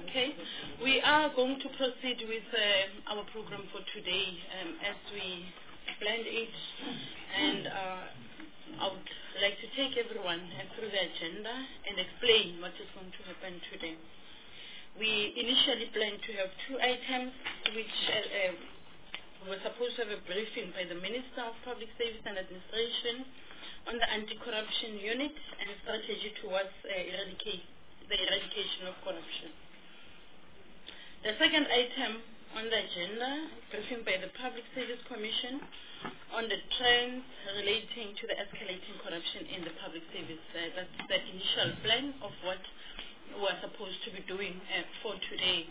Okay, we are going to proceed with our program for today as we planned it, and I would like to take everyone through the agenda and explain what is going to happen today. We initially planned to have two items which were supposed to have a briefing by the Minister of Public Service and Administration on the anti-corruption unit and strategy towards the eradication of corruption. The second item on the agenda, briefing by the Public Service Commission on the trends relating to the escalating corruption in the public service. That's the initial plan of what we're supposed to be doing for today.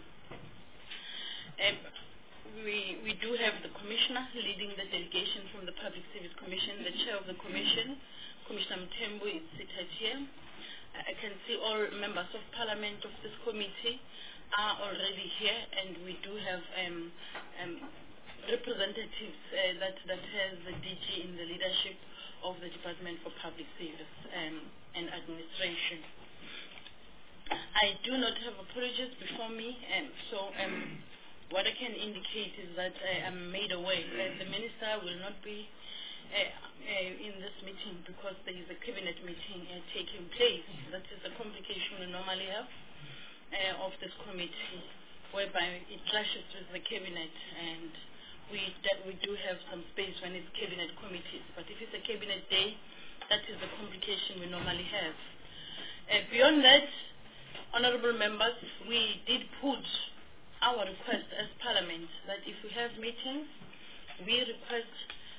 We do have the Commissioner leading the delegation from the Public Service Commission. The Chair of the Commission, Commissioner Mthembu, is seated here. I can see all members of Parliament of this committee are already here, and we do have representatives that has the DG in the leadership of the Department for Public Service and Administration. I do not have apologies before me, so what I can indicate is that I'm made aware that the Minister will not be in this meeting because there is a cabinet meeting taking place. That is a complication we normally have of this committee, whereby it clashes with the cabinet, and we do have some space when it's cabinet committees. But if it's a cabinet day, that is the complication we normally have. Beyond that, honourable members, we did put our request as Parliament that if we have meetings, we request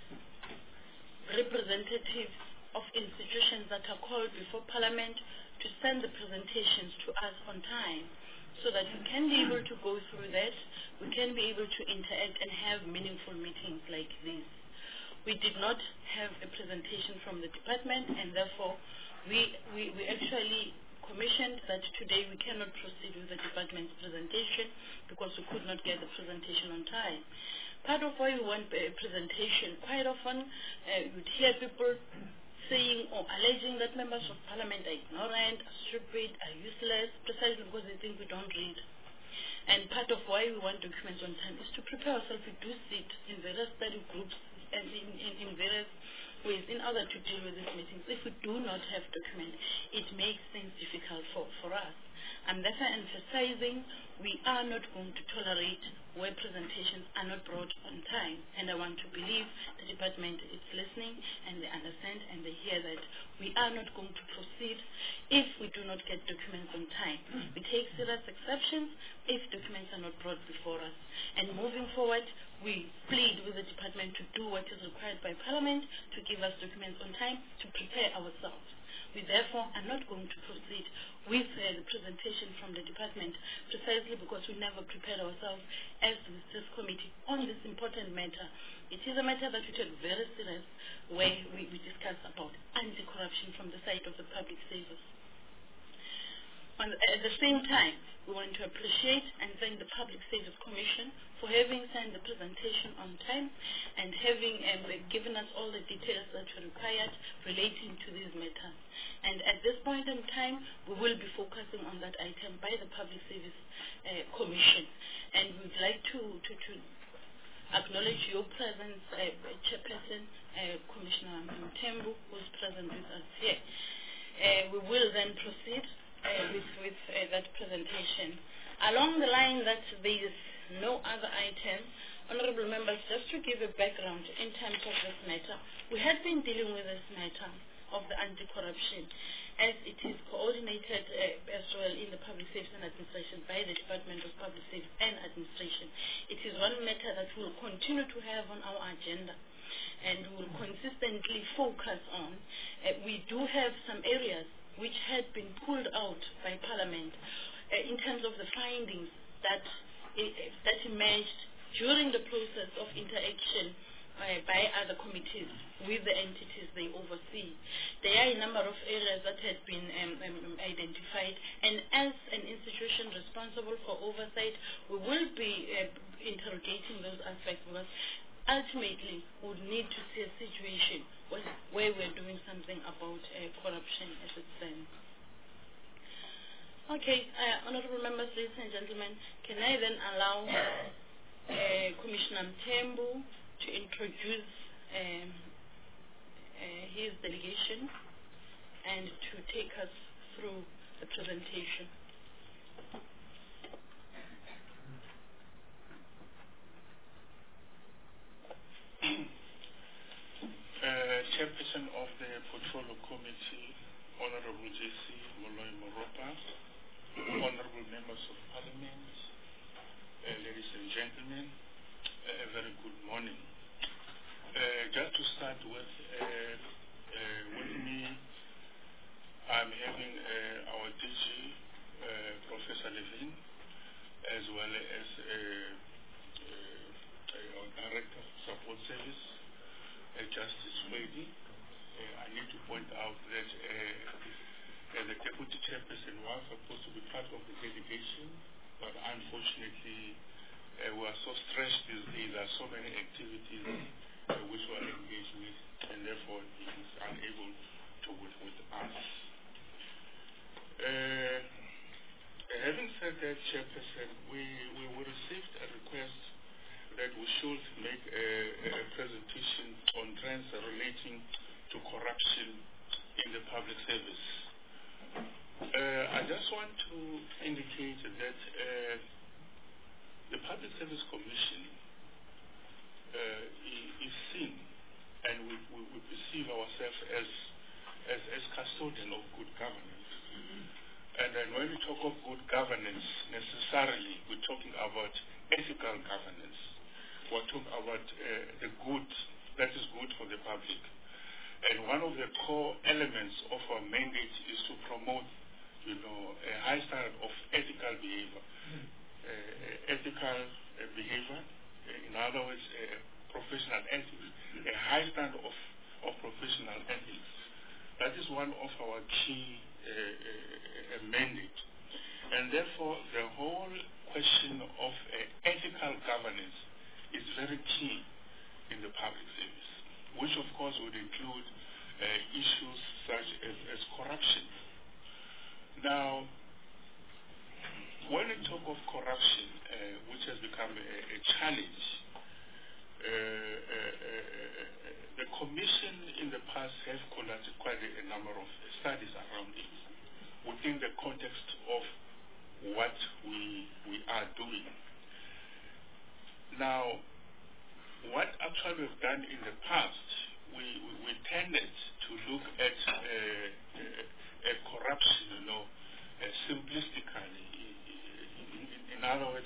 representatives of institutions that are called before Parliament to send the presentations to us on time so that we can be able to go through that, we can be able to interact and have meaningful meetings like this. We did not have a presentation from the department, and therefore we actually commissioned that today we cannot proceed with the department's presentation because we could not get the presentation on time. Part of why we want a presentation, quite often you'd hear people saying or alleging that members of Parliament are ignorant, are stupid, are useless, precisely because they think we don't read. And part of why we want documents on time is to prepare ourselves. We do sit in various study groups and in various ways in order to deal with these meetings. If we do not have documents, it makes things difficult for us. I'm therefore emphasizing we are not going to tolerate where presentations are not brought on time. And I want to believe the department is listening and they understand and they hear that we are not going to proceed if we do not get documents on time. We take serious exceptions if documents are not brought before us. And moving forward, we plead with the department to do what is required by Parliament to give us documents on time to prepare ourselves. We therefore are not going to proceed with the presentation from the department precisely because we never prepared ourselves as with this committee on this important matter. It is a matter that we take very serious where we discuss about anti-corruption from the side of the public service. At the same time, we want to appreciate and thank the Public Service Commission for having sent the presentation on time and having given us all the details that were required relating to this matter. And at this point in time, we will be focusing on that item by the Public Service Commission. And we'd like to acknowledge your presence, Chairperson, Commissioner Mthembu, who is present with us here. We will then proceed with that presentation. Along the line that there is no other item, honourable members, just to give a background in terms of this matter, we had been dealing with this matter of the anti-corruption as it is coordinated as well in the Public Service and Administration by the Department of Public Service and Administration. It is one matter that we will continue to have on our agenda and we will consistently focus on. We do have some areas which had been pulled out by Parliament in terms of the findings that emerged during the process of interaction by other committees with the entities they oversee. There are a number of areas that had been identified, and as an institution responsible for oversight, we will be interrogating those aspects because ultimately we would need to see a situation where we're doing something about corruption as it stands. Okay, honorable members, ladies and gentlemen, can I then allow Commissioner Mthembu to introduce his delegation and to take us through the presentation. Chairperson of the Portfolio Committee, Honorable J.C. Moloi Moropa, Honorable Members of Parliament, ladies and gentlemen, a very good morning. Just to start with me, I'm having our DG, Professor Levin, as well as our Director of Support Service, Justice Swady. I need to point out that the Deputy Chairperson was supposed to be part of the delegation, but unfortunately we are so stressed these days. There are so many activities which we are engaged with, and therefore he is unable to work with us. Having said that, Chairperson, we received a request that we should make a presentation on trends relating to corruption in the public service. I just want to indicate that the Public Service Commission is seen, and we perceive ourselves as custodian of good governance. And then when we talk of good governance, necessarily we're talking about ethical governance. We're talking about the good that is good for the public. And one of the core elements of our mandate is to promote, a high standard of ethical behavior. In other words, professional ethics, a high standard of professional ethics. That is one of our key mandate. And therefore, the whole question of ethical governance is very key in the public service, which of course would include issues such as corruption. Now, when we talk of corruption, which has become a challenge, the Commission in the past has conducted quite a number of studies around it within the context of what we are doing. Now, what actually we've done in the past, we tended to look at corruption, simplistically. In other words,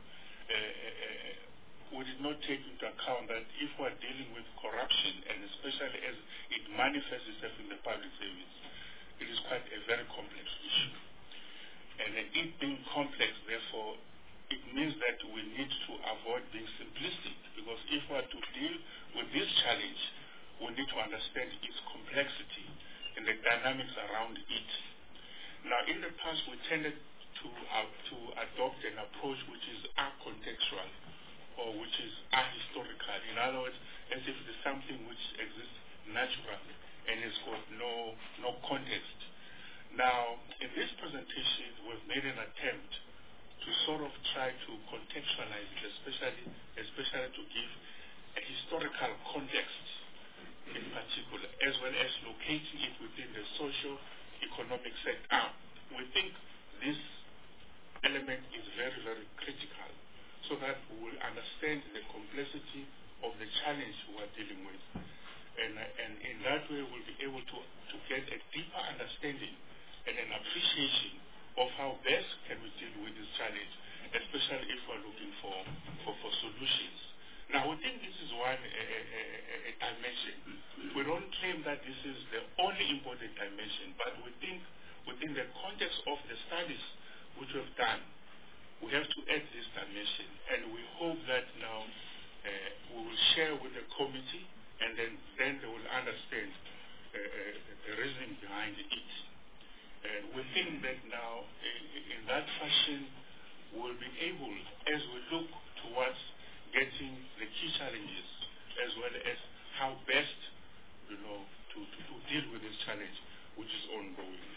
we did not take into account that if we're dealing with corruption, and especially as it manifests itself in the public service, it is quite a very complex issue. And it being complex, therefore, it means that we need to avoid being simplistic, because if we are to deal with this challenge, we need to understand its complexity and the dynamics around it. Now, in the past, we tended to adopt an approach which is acontextual, or which is ahistorical. In other words, as if it's something which exists naturally and has got no context. Now, in this presentation, we've made an attempt to sort of try to contextualize it, especially to give a historical context in particular, as well as locating it within the socio-economic sector. We think this element is very, very critical, so that we will understand the complexity of the challenge we are dealing with. And in that way, we'll be able to get a deeper understanding and an appreciation of how best can we deal with this challenge, especially if we're looking for solutions. Now, we think this is one a dimension. We don't claim that this is the only important dimension, but we think within the context of the studies which we've done, we have to add this dimension, and we hope that now we will share with the committee, and then they will understand the reasoning behind it. And we think that now, in that fashion, we'll be able, as we look towards getting the key challenges, as well as how best, to deal with this challenge, which is ongoing.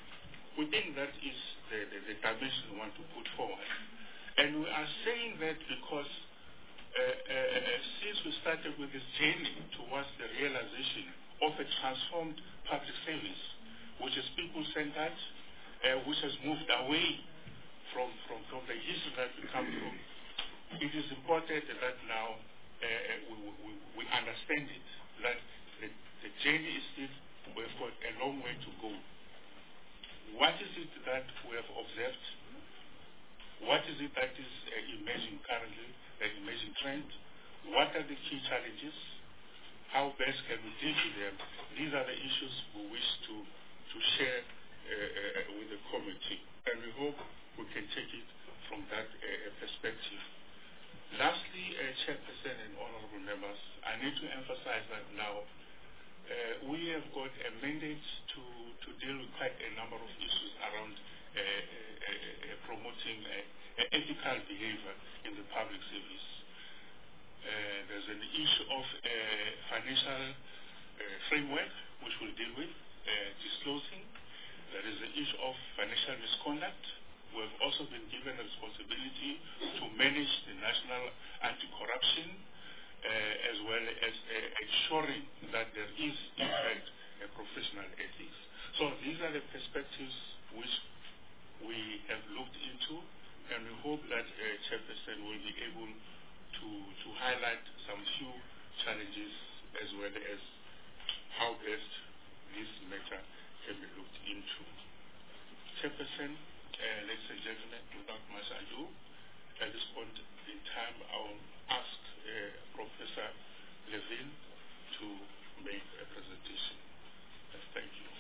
within that is the dimension we want to put forward. And we are saying that because since we started with this journey towards the realization of a transformed public service, which is people-centered, which has moved away from the history that we come from, it is important that now we understand it, that the journey is still, we've got a long way to go. What is it that we have observed? What is it that is emerging currently, the emerging trend? What are the key challenges? How best can we deal with them? These are the issues we wish to share with the committee, and we hope we can take it from that perspective. Lastly, Chairperson and honorable members, I need to emphasize that now we have got a mandate to deal with quite a number of issues around promoting ethical behavior in the public service. There's an issue of financial framework which we'll deal with, disclosing. There is the issue of financial misconduct. We have also been given a responsibility to manage the national anti-corruption as well as ensuring that there is, in fact, a professional ethics. So these are the perspectives which we have looked into, and we hope that Chairperson will be able to highlight some few challenges as well as how best this matter can be looked into. Chairperson, ladies and gentlemen, without much ado, at this point in time, I will ask Professor Levin to make a presentation. Thank you.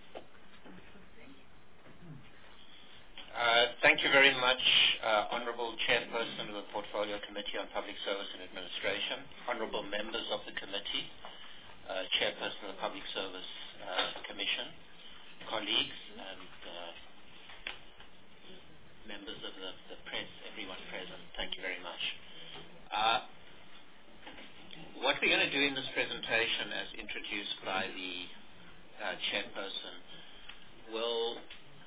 Thank you very much, Honourable Chairperson of the Portfolio Committee on Public Service and Administration, Honourable members of the committee, Chairperson of the Public Service Commission, colleagues and members of the press, everyone present, thank you very much. What we're going to do in this presentation, as introduced by the Chairperson, we'll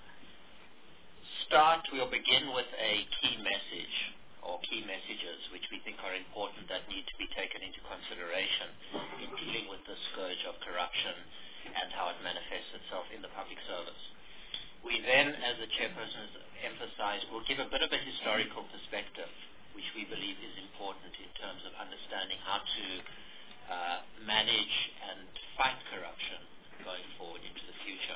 begin with a key message or key messages which we think are important that need to be taken into consideration in dealing with the scourge of corruption and how it manifests itself in the public service. We then, as the Chairperson has emphasized, will give a bit of a historical perspective, which we believe is important in terms of understanding how to manage and fight corruption going forward into the future.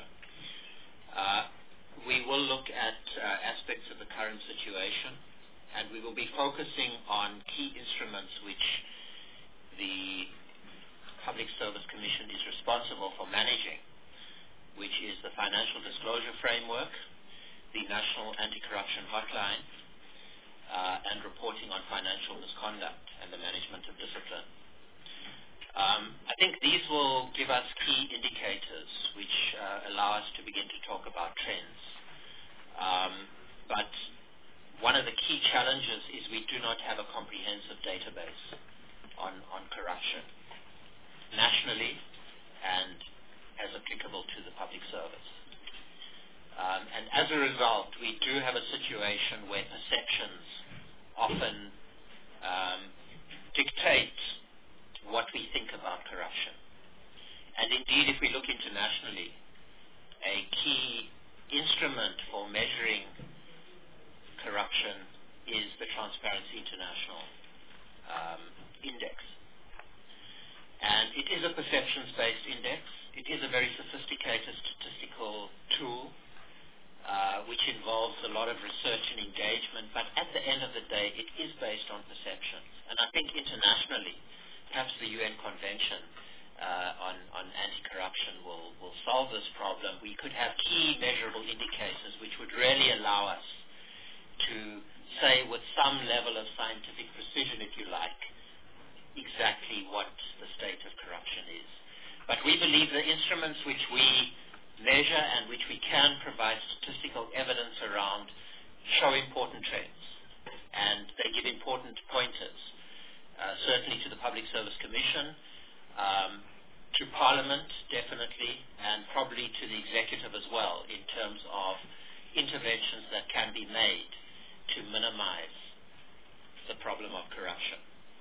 We will look at aspects of the current situation, and we will be focusing on key instruments which the Public Service Commission is responsible for managing, which is the Financial Disclosure Framework, the National Anti-Corruption Hotline, and reporting on financial misconduct and the management of discipline. I think these will give us key indicators which allow us to begin to talk about trends. But one of the key challenges is we do not have a comprehensive database on corruption nationally and as applicable to the public service. And as a result, we do have a situation where perceptions often dictate what we think about corruption. And indeed, if we look internationally, a key instrument for measuring corruption is the Transparency International Index. And it is a perceptions-based index. It is a very sophisticated statistical tool which involves a lot of research and engagement, but at the end of the day, it is based on perceptions. And I think internationally, perhaps the UN Convention on anti-corruption will solve this problem. We could have key measurable indicators which would really allow us to say with some level of scientific precision, if you like, exactly what the state of corruption is. But we believe the instruments which we measure and which we can provide statistical evidence around show important trends, and they give important pointers, certainly to the Public Service Commission, to Parliament, definitely, and probably to the executive as well, in terms of interventions that can be made to minimize the problem of corruption.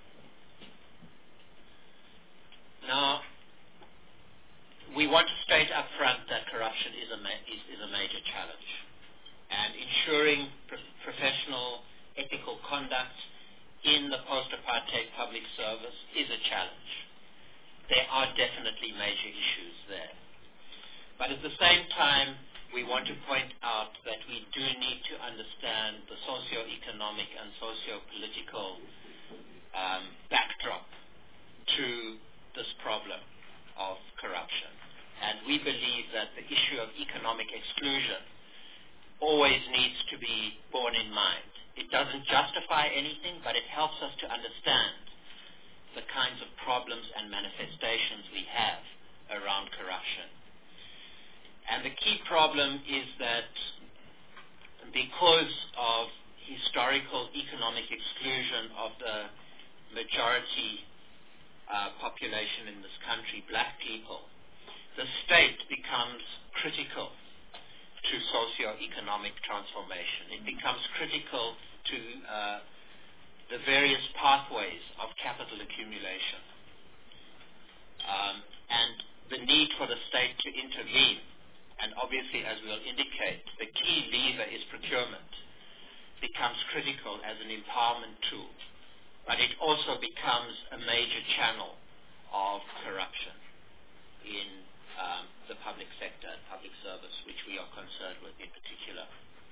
Now, we want to state up front that corruption is a major challenge, and ensuring professional ethical conduct in the post-apartheid public service is a challenge. There are definitely major issues there. But at the same time, we want to point out that we do need to understand the socio-economic and socio-political backdrop to this problem of corruption. And we believe that the issue of economic exclusion always needs to be borne in mind. It doesn't justify anything, but it helps us to understand the kinds of problems and manifestations we have around corruption. And the key problem is that because of historical economic exclusion of the majority population in this country, black people, the state becomes critical to socio-economic transformation. It becomes critical to the various pathways of capital accumulation. And the need for the state to intervene, and obviously, as we'll indicate, the key lever is procurement, becomes critical as an empowerment tool. But it also becomes a major channel of corruption in the public sector and public service, which we are concerned with in particular.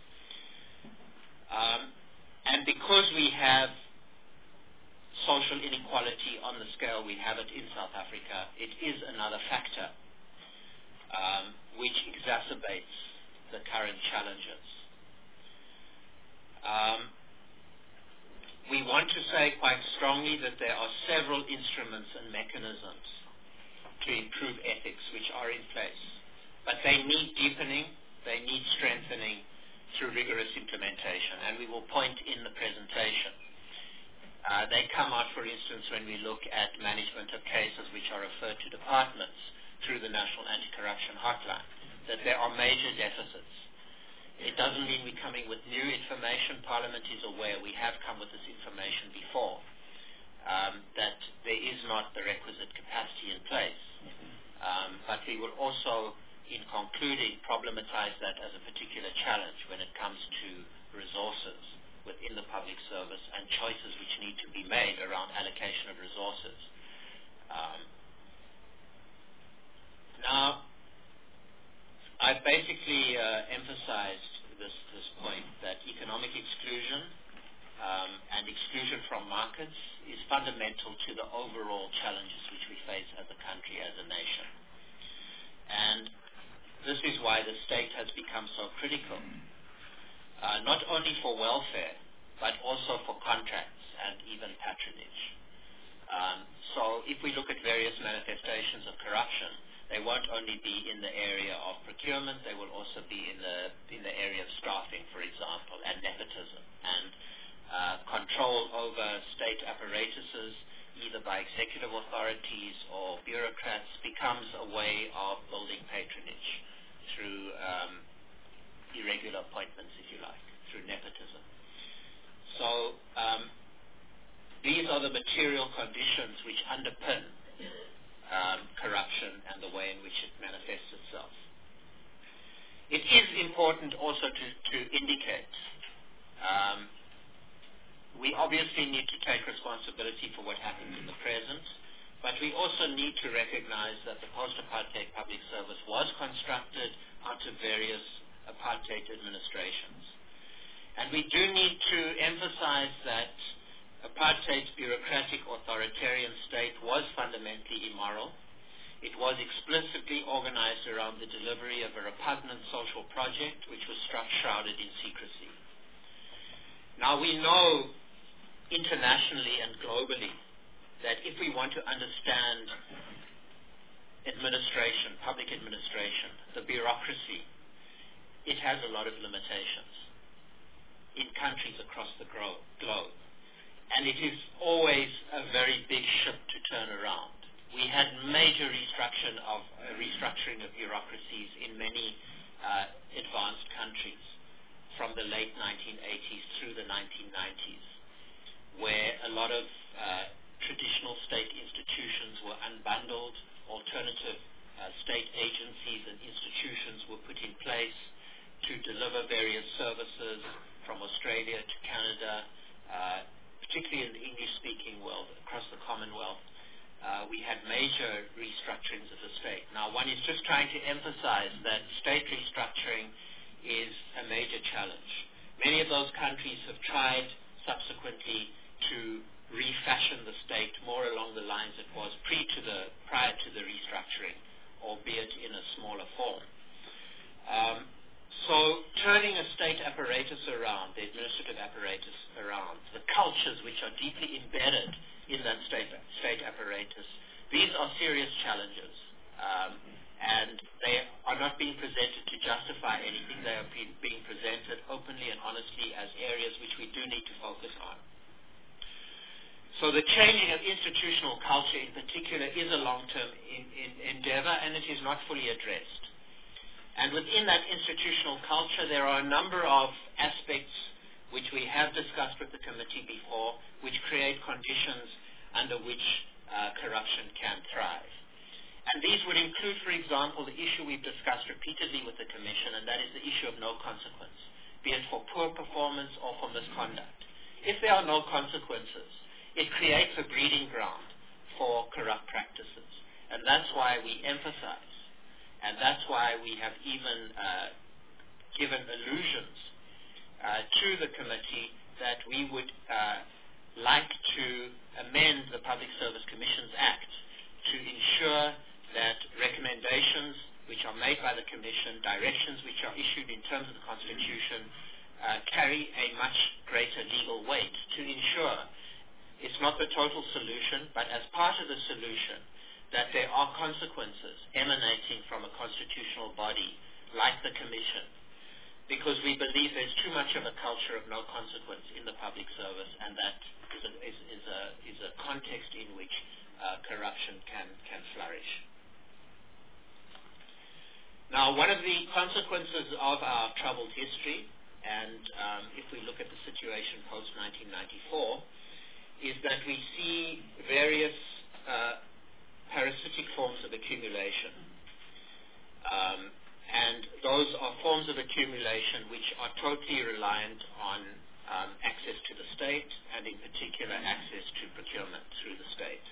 And because we have social inequality on the scale we have it in South Africa, it is another factor which exacerbates the current challenges. We want to say quite strongly that there are several instruments and mechanisms to improve ethics which are in place, but they need deepening, they need strengthening through rigorous implementation, and we will point in the presentation. They come out, for instance, when we look at management of cases which are referred to departments through the National Anti-Corruption Hotline, that there are major deficits. It doesn't mean we're coming with new information. Parliament is aware we have come with this information before, that there is not the requisite capacity in place. But we will also, in concluding, problematize that as a particular challenge when it comes to resources within the public service and choices which need to be made around allocation of resources. Now, I've basically emphasized this point that economic exclusion and exclusion from markets is fundamental to the overall challenges which we face as a country, as a nation. And this is why the state has become so critical, not only for welfare, but also for contracts and even patronage. So if we look at various manifestations of corruption, they won't only be in the area of procurement, they will also be in the area of staffing, for example, and nepotism. And control over state apparatuses, either by executive authorities or bureaucrats, becomes a way of building patronage through irregular appointments, if you like, through nepotism. So these are the material conditions which underpin corruption and the way in which it manifests itself. It is important also to indicate we obviously need to take responsibility for what happened in the present, but we also need to recognize that the post-apartheid public service was constructed out of various apartheid administrations. And we do need to emphasize that apartheid's bureaucratic authoritarian state was fundamentally immoral. It was explicitly organized around the delivery of a repugnant social project which was shrouded in secrecy. Now we know internationally and globally that if we want to understand administration, public administration, the bureaucracy, it has a lot of limitations in countries across the globe. And it is always a very big ship to turn around. we had major restructuring of bureaucracies in many advanced countries from the late 1980s through the 1990s, where a lot of traditional state institutions were unbundled, alternative state agencies and institutions were put in place to deliver various services from Australia to Canada, particularly in the English-speaking world, across the Commonwealth. We had major restructurings of the state. Now, one is just trying to emphasize that state restructuring is a major challenge. Many of those countries have tried subsequently to refashion the state more along the lines it was prior to the restructuring, albeit in a smaller form. So turning a state apparatus around, the administrative apparatus around, the cultures which are deeply embedded in that state apparatus, these are serious challenges. And they are not being presented to justify anything. They are being presented openly and honestly as areas which we do need to focus on. So the changing of institutional culture in particular is a long-term endeavor, and it is not fully addressed. And within that institutional culture, there are a number of aspects which we have discussed with the committee before, which create conditions under which corruption can thrive. And these would include, for example, the issue we've discussed repeatedly with the Commission, and that is the issue of no consequence, be it for poor performance or for misconduct. If there are no consequences, it creates a breeding ground for corrupt practices. And that's why we emphasize, and that's why we have even given allusions to the committee that we would like to amend the Public Service Commissions Act to ensure that recommendations which are made by the Commission, directions which are issued in terms of the Constitution, carry a much greater legal weight to ensure it's not the total solution, but as part of the solution, that there are consequences emanating from a constitutional body like the Commission, because we believe there's too much of a culture of no consequence in the public service, and that is a context in which corruption can flourish. Now, one of the consequences of our troubled history, and if we look at the situation post-1994, is that we see various parasitic forms of accumulation. And those are forms of accumulation which are totally reliant on access to the state, and in particular access to procurement through the state.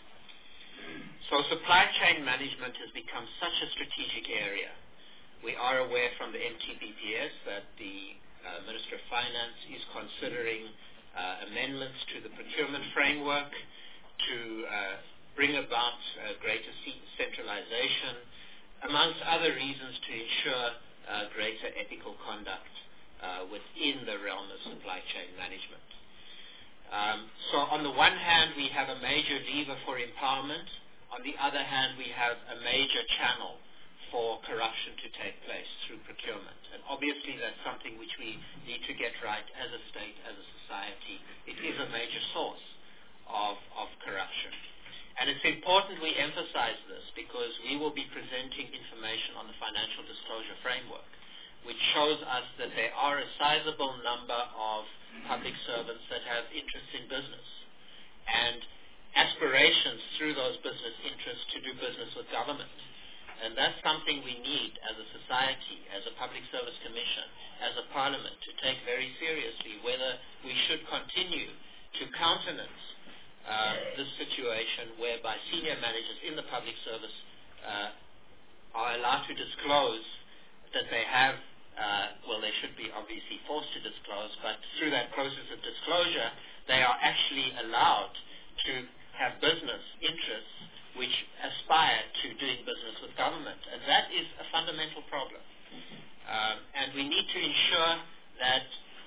So supply chain management has become such a strategic area. We are aware from the MTBPS that the Minister of Finance is considering amendments to the procurement framework to bring about greater centralization, amongst other reasons to ensure greater ethical conduct within the realm of supply chain management. So on the one hand, we have a major lever for empowerment. On the other hand, we have a major channel for corruption to take place through procurement. And obviously that's something which we need to get right as a state, as a society. It is a major source of corruption. And it's important we emphasize this because we will be presenting information on the financial disclosure framework, which shows us that there are a sizable number of public servants that have interests in business and aspirations through those business interests to do business with government. And that's something we need as a society, as a Public Service Commission, as a Parliament, to take very seriously whether we should continue to countenance this situation whereby senior managers in the public service are allowed to disclose that they have, they should be obviously forced to disclose, but through that process of disclosure, they are actually allowed to have business interests which aspire to doing business with government. And that is a fundamental problem. And we need to ensure that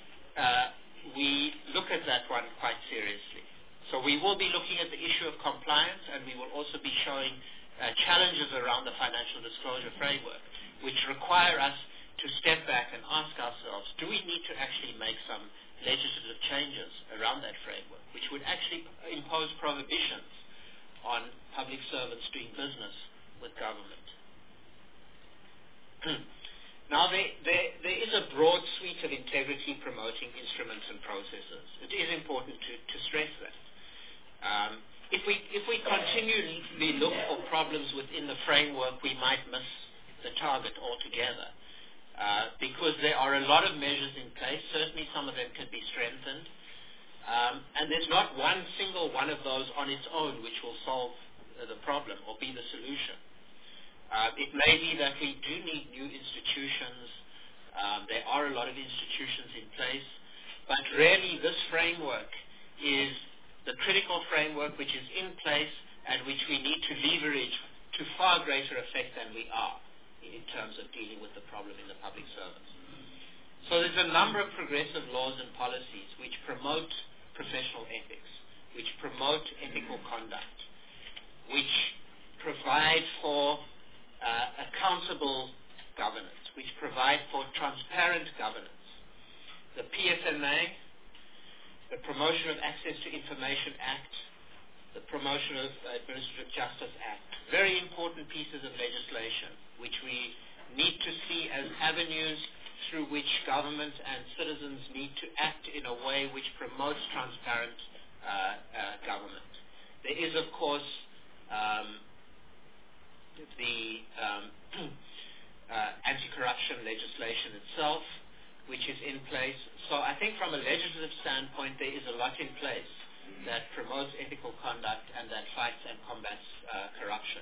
we look at that one quite seriously. So we will be looking at the issue of compliance, and we will also be showing challenges around the financial disclosure framework, which require us to step back and ask ourselves, do we need to actually make some legislative changes around that framework, which would actually impose prohibitions on public servants doing business with government. Now, there is a broad suite of integrity-promoting instruments and processes. It is important to stress that. If we continually look for problems within the framework, we might miss the target altogether. Because there are a lot of measures in place. Certainly some of them can be strengthened. And there's not one single one of those on its own which will solve the problem or be the solution. It may be that we do need new institutions. There are a lot of institutions in place. But really this framework is the critical framework which is in place and which we need to leverage to far greater effect than we are in terms of dealing with the problem in the public service. So there's a number of progressive laws and policies which promote professional ethics, which promote ethical conduct, which provide for accountable governance, which provide for transparent governance. The PFMA, the Promotion of Access to Information Act, the Promotion of Administrative Justice Act, very important pieces of legislation which we need to see as avenues through which government and citizens need to act in a way which promotes transparent government. There is, of course, the anti-corruption legislation itself, which is in place. So I think from a legislative standpoint, there is a lot in place that promotes ethical conduct and that fights and combats corruption.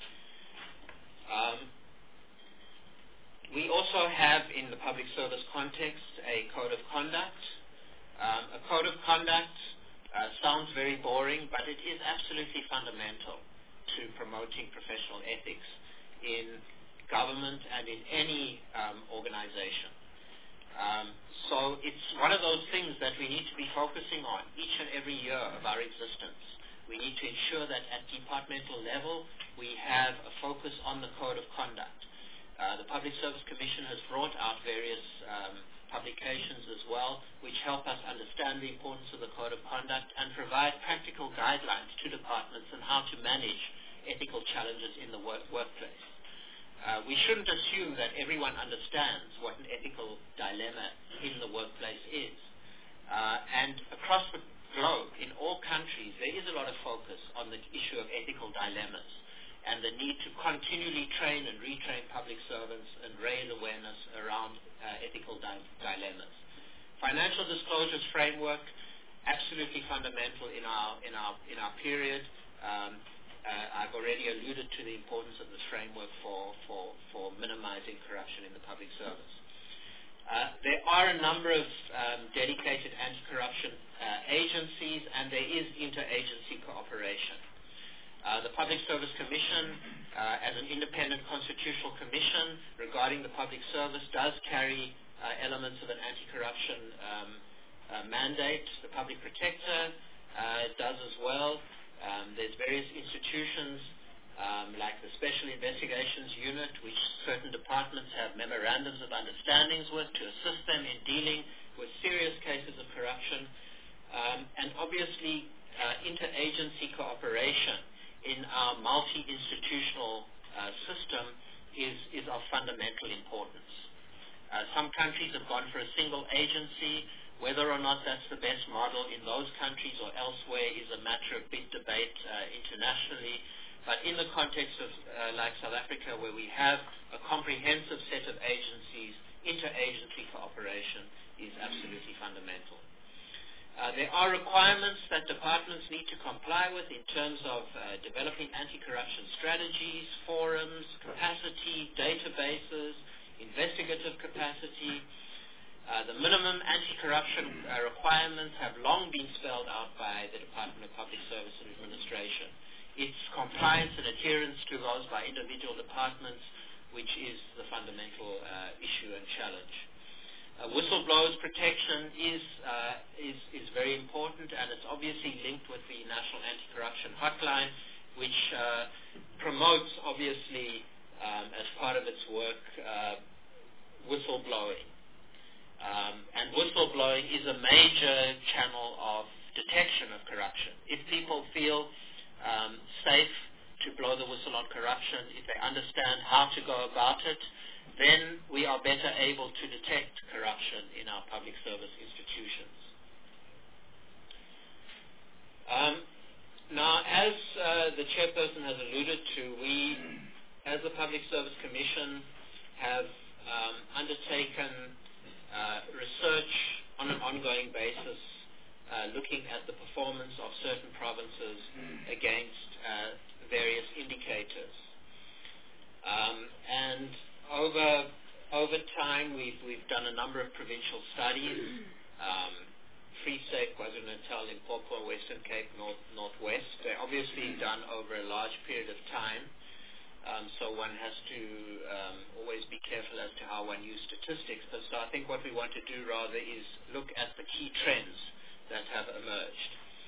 We also have, in the public service context, a code of conduct. A code of conduct sounds very boring, but it is absolutely fundamental to promoting professional ethics in government and in any organization. So it's one of those things that we need to be focusing on each and every year of our existence. We need to ensure that at departmental level we have a focus on the code of conduct. The Public Service Commission has brought out various publications as well which help us understand the importance of the code of conduct and provide practical guidelines to departments on how to manage ethical challenges in the workplace. We shouldn't assume that everyone understands what an ethical dilemma in the workplace is. And across the globe, in all countries, there is a lot of focus on the issue of ethical dilemmas and the need to continually train and retrain public servants and raise awareness around ethical dilemmas. Financial disclosures framework, absolutely fundamental in our period. I've already alluded to the importance of this framework for minimizing corruption in the public service. There are a number of dedicated anti-corruption agencies, and there is interagency cooperation. The Public Service Commission, as an independent constitutional commission regarding the public service, does carry elements of an anti-corruption mandate. The Public Protector does as well. There's various institutions like the Special Investigations Unit, which certain departments have memorandums of understandings with to assist them in dealing with serious cases of corruption. And obviously, interagency cooperation in our multi-institutional system is of fundamental importance. Some countries have gone for a single agency. Whether or not that's the best model in those countries or elsewhere is a matter of big debate internationally. But in the context of like South Africa, where we have a comprehensive set of agencies, interagency cooperation is absolutely fundamental. There are requirements that departments need to comply with in terms of developing anti-corruption strategies, forums, capacity, databases, investigative capacity. The minimum anti-corruption requirements have long been spelled out by the Department of Public Service and Administration. Its compliance and adherence to those by individual departments, which is the fundamental issue and challenge. Whistleblowers protection is very important, and it's obviously linked with the National Anti-Corruption Hotline, which promotes, obviously, as part of its work, whistleblowing. And whistleblowing is a major channel of detection of corruption. If people feel safe to blow the whistle on corruption, if they understand how to go about it, then we are better able to detect corruption in our public service institutions. Now, as the chairperson has alluded to, we, as the Public Service Commission, have undertaken research on an ongoing basis, looking at the performance of certain provinces against various indicators. And over time, we've done a number of provincial studies, Free State, KwaZulu-Natal, Limpopo, Western Cape, Northwest. They're obviously done over a large period of time, so one has to always be careful as to how one uses statistics. So I think what we want to do rather is look at the key trends that have emerged.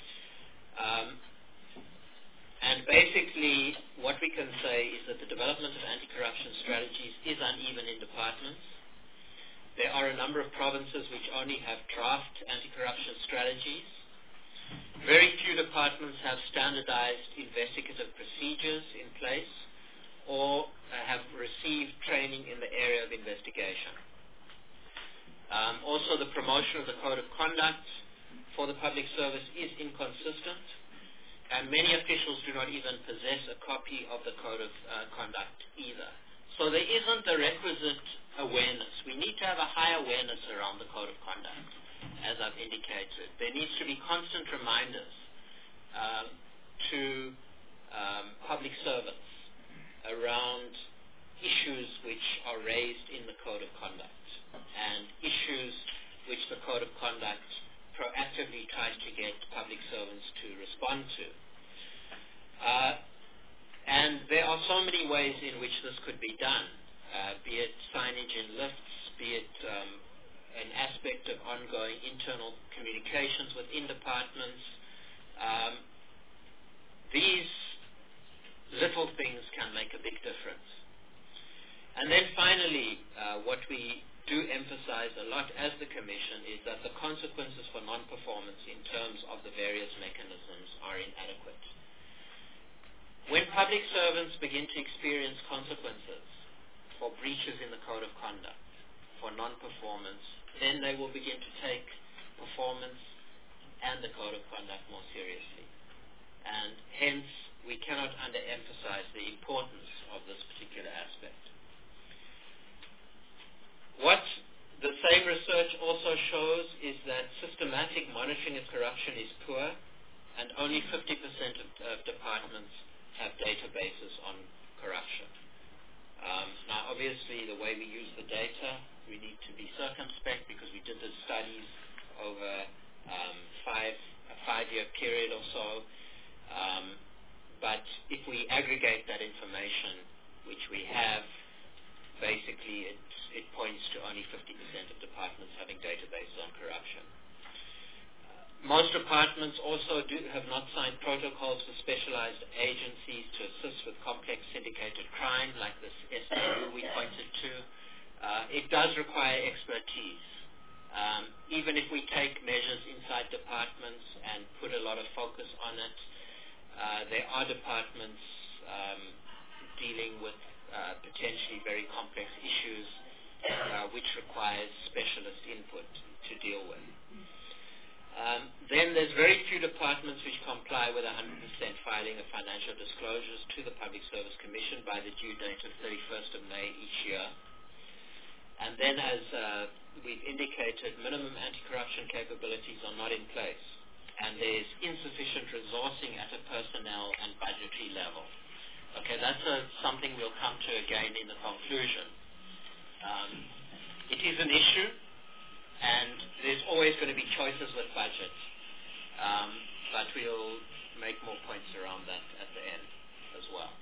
And basically, what we can say is that the development of anti-corruption strategies is uneven in departments. There are a number of provinces which only have draft anti-corruption strategies. Very few departments have standardized investigative procedures in place or have received training in the area of investigation. Also, the promotion of the Code of Conduct for the public service is inconsistent, and many officials do not even possess a copy of the Code of Conduct either. So there isn't the requisite awareness. We need to have a high awareness around the Code of Conduct, as I've indicated. There needs to be constant reminders to public servants around issues which are raised in the Code of Conduct and issues which the Code of Conduct proactively tries to get public servants to respond to. And there are so many ways in which this could be done, be it signage in lifts, be it an aspect of ongoing internal communications within departments. These little things can make a big difference. And then finally, what we do emphasize a lot as the Commission is that the consequences for non-performance in terms of the various mechanisms are inadequate. When public servants begin to experience consequences for breaches in the Code of Conduct, for non-performance, then they will begin to take performance and the Code of Conduct more seriously. And hence, we cannot underemphasize the importance of this particular aspect. What the same research also shows is that systematic monitoring of corruption is poor, and only 50% of departments have databases on corruption. Now, obviously, the way we use the data, we need to be circumspect because we did the studies over a five-year period or so. But if we aggregate that information, which we have, basically it points to only 50% of departments having databases on corruption. Most departments also have not signed protocols for specialized agencies to assist with complex syndicated crime, like this SAU we pointed to. It does require expertise. Even if we take measures inside departments and put a lot of focus on it, there are departments dealing with potentially very complex issues which requires specialist input to deal with. Then there's very few departments which comply with 100% filing of financial disclosures to the Public Service Commission by the due date of 31st of May each year. And then, as we've indicated, minimum anti-corruption capabilities are not in place, and there's insufficient resourcing at a personnel and budgetary level. Okay, that's something we'll come to again in the conclusion. It is an issue, and there's always going to be choices with budget, but we'll make more points around that at the end as well.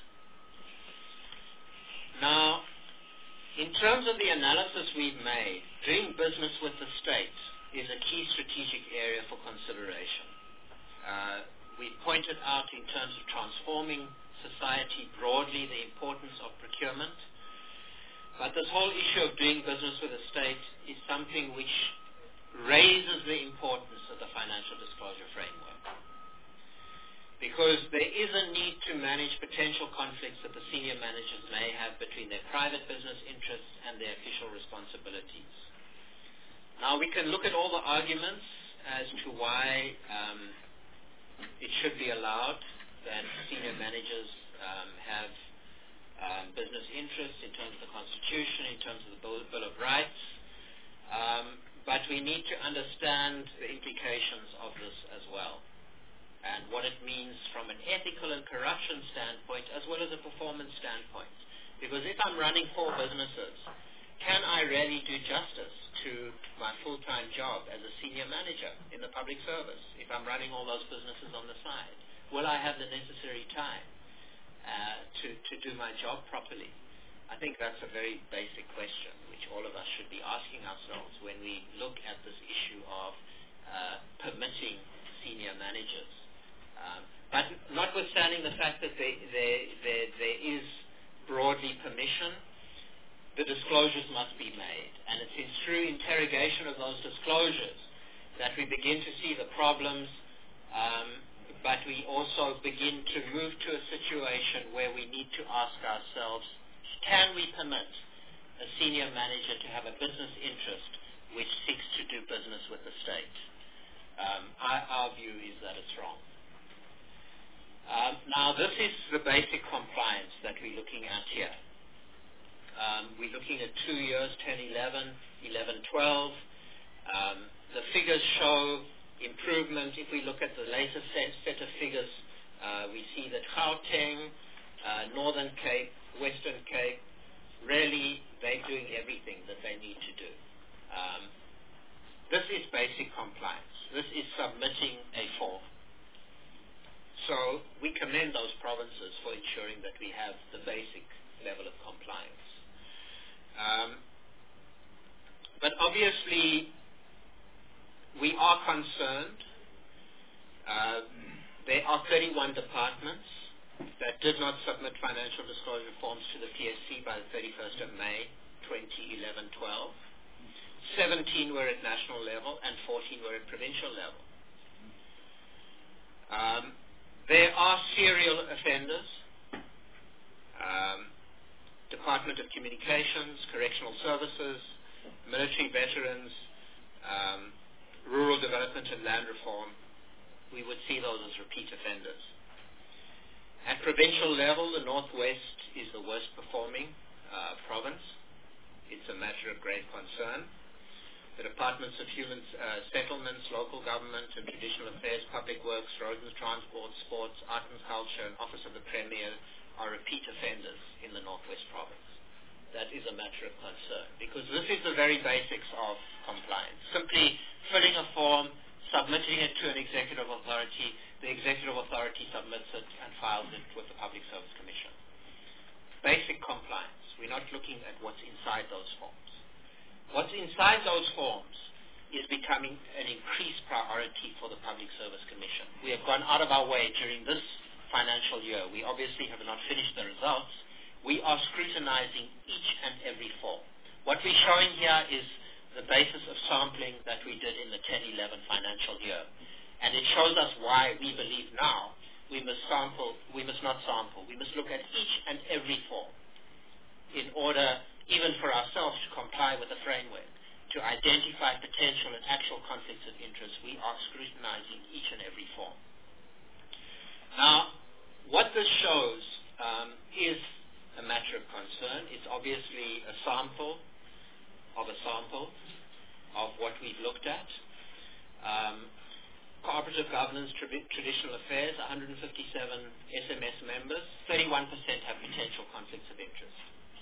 Now, in terms of the analysis we've made, doing business with the state is a key strategic area for consideration. We've pointed out in terms of transforming society broadly the importance of procurement, but this whole issue of doing business with the state is something which raises the importance of the financial disclosure framework. because there is a need to manage potential conflicts that the senior managers may have between their private business interests and their official responsibilities. Now, we can look at all the arguments as to why it should be allowed that senior managers have business interests in terms of the Constitution, in terms of the Bill of Rights, but we need to understand the implications of this as well, and what it means from an ethical and corruption standpoint as well as a performance standpoint. Because if I'm running 4 businesses, can I really do justice to my full-time job as a senior manager in the public service if I'm running all those businesses on the side? Will I have the necessary time to do my job properly? I think that's a very basic question which all of us should be asking ourselves when we look at this issue of permitting senior managers. But notwithstanding the fact that there is broadly permission, the disclosures must be made. And it's through interrogation of those disclosures that we begin to see the problems, but we also begin to move to a situation where we need to ask ourselves, can we permit a senior manager to have a business interest which seeks to do business with the state? Our view is that it's wrong. Now, this is the basic compliance that we're looking at here. We're looking at 2 years, 10-11, 11-12. The figures show improvement. If we look at the latest set of figures, we see that Gauteng, Northern Cape, Western Cape, really they're doing everything that they need to do. This is basic compliance. This is submitting a form. So we commend those provinces for ensuring that we have the basic level of compliance. But obviously, we are concerned. There are 31 departments that did not submit financial disclosure forms to the PSC by the 31st of May 2011-12. 17 were at national level and 14 were at provincial level. There are serial offenders. Department of Communications, Correctional Services, Military Veterans, Rural Development and Land Reform. We would see those as repeat offenders. At provincial level, the Northwest is the worst performing province. It's a matter of great concern. The Departments of Human Settlements, Local Government and Traditional Affairs, Public Works, Roads and Transport, Sports, Art and Culture, and Office of the Premier are repeat offenders in the Northwest Province. That is a matter of concern because this is the very basics of compliance. Simply filling a form, submitting it to an executive authority, the executive authority submits it and files it with the Public Service Commission. Basic compliance. We're not looking at what's inside those forms. What's inside those forms is becoming an increased priority for the Public Service Commission. We have gone out of our way during this financial year. We obviously have not finished the results. We are scrutinizing each and every form. What we're showing here is the basis of sampling that we did in the 10-11 financial year. And it shows us why we believe now we must not sample. We must look at each and every form in order, even for ourselves, to comply with the framework, to identify potential and actual conflicts of interest. We are scrutinizing each and every form. Now, what this shows is a matter of concern. It's obviously a sample of what we've looked at. Cooperative governance, traditional affairs, 157 SMS members, 31% have potential conflicts of interest.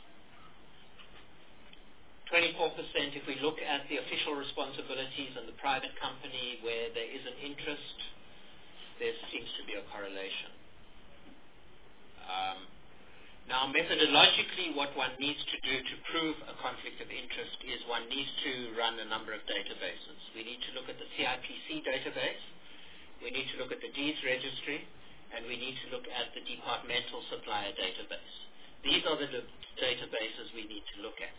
24%, if we look at the official responsibilities and the private company where there is an interest, there seems to be a correlation. Now, methodologically, what one needs to do to prove a conflict of interest is one needs to run a number of databases. We need to look at the CIPC database, we need to look at the deeds registry, and we need to look at the departmental supplier database. These are the databases we need to look at,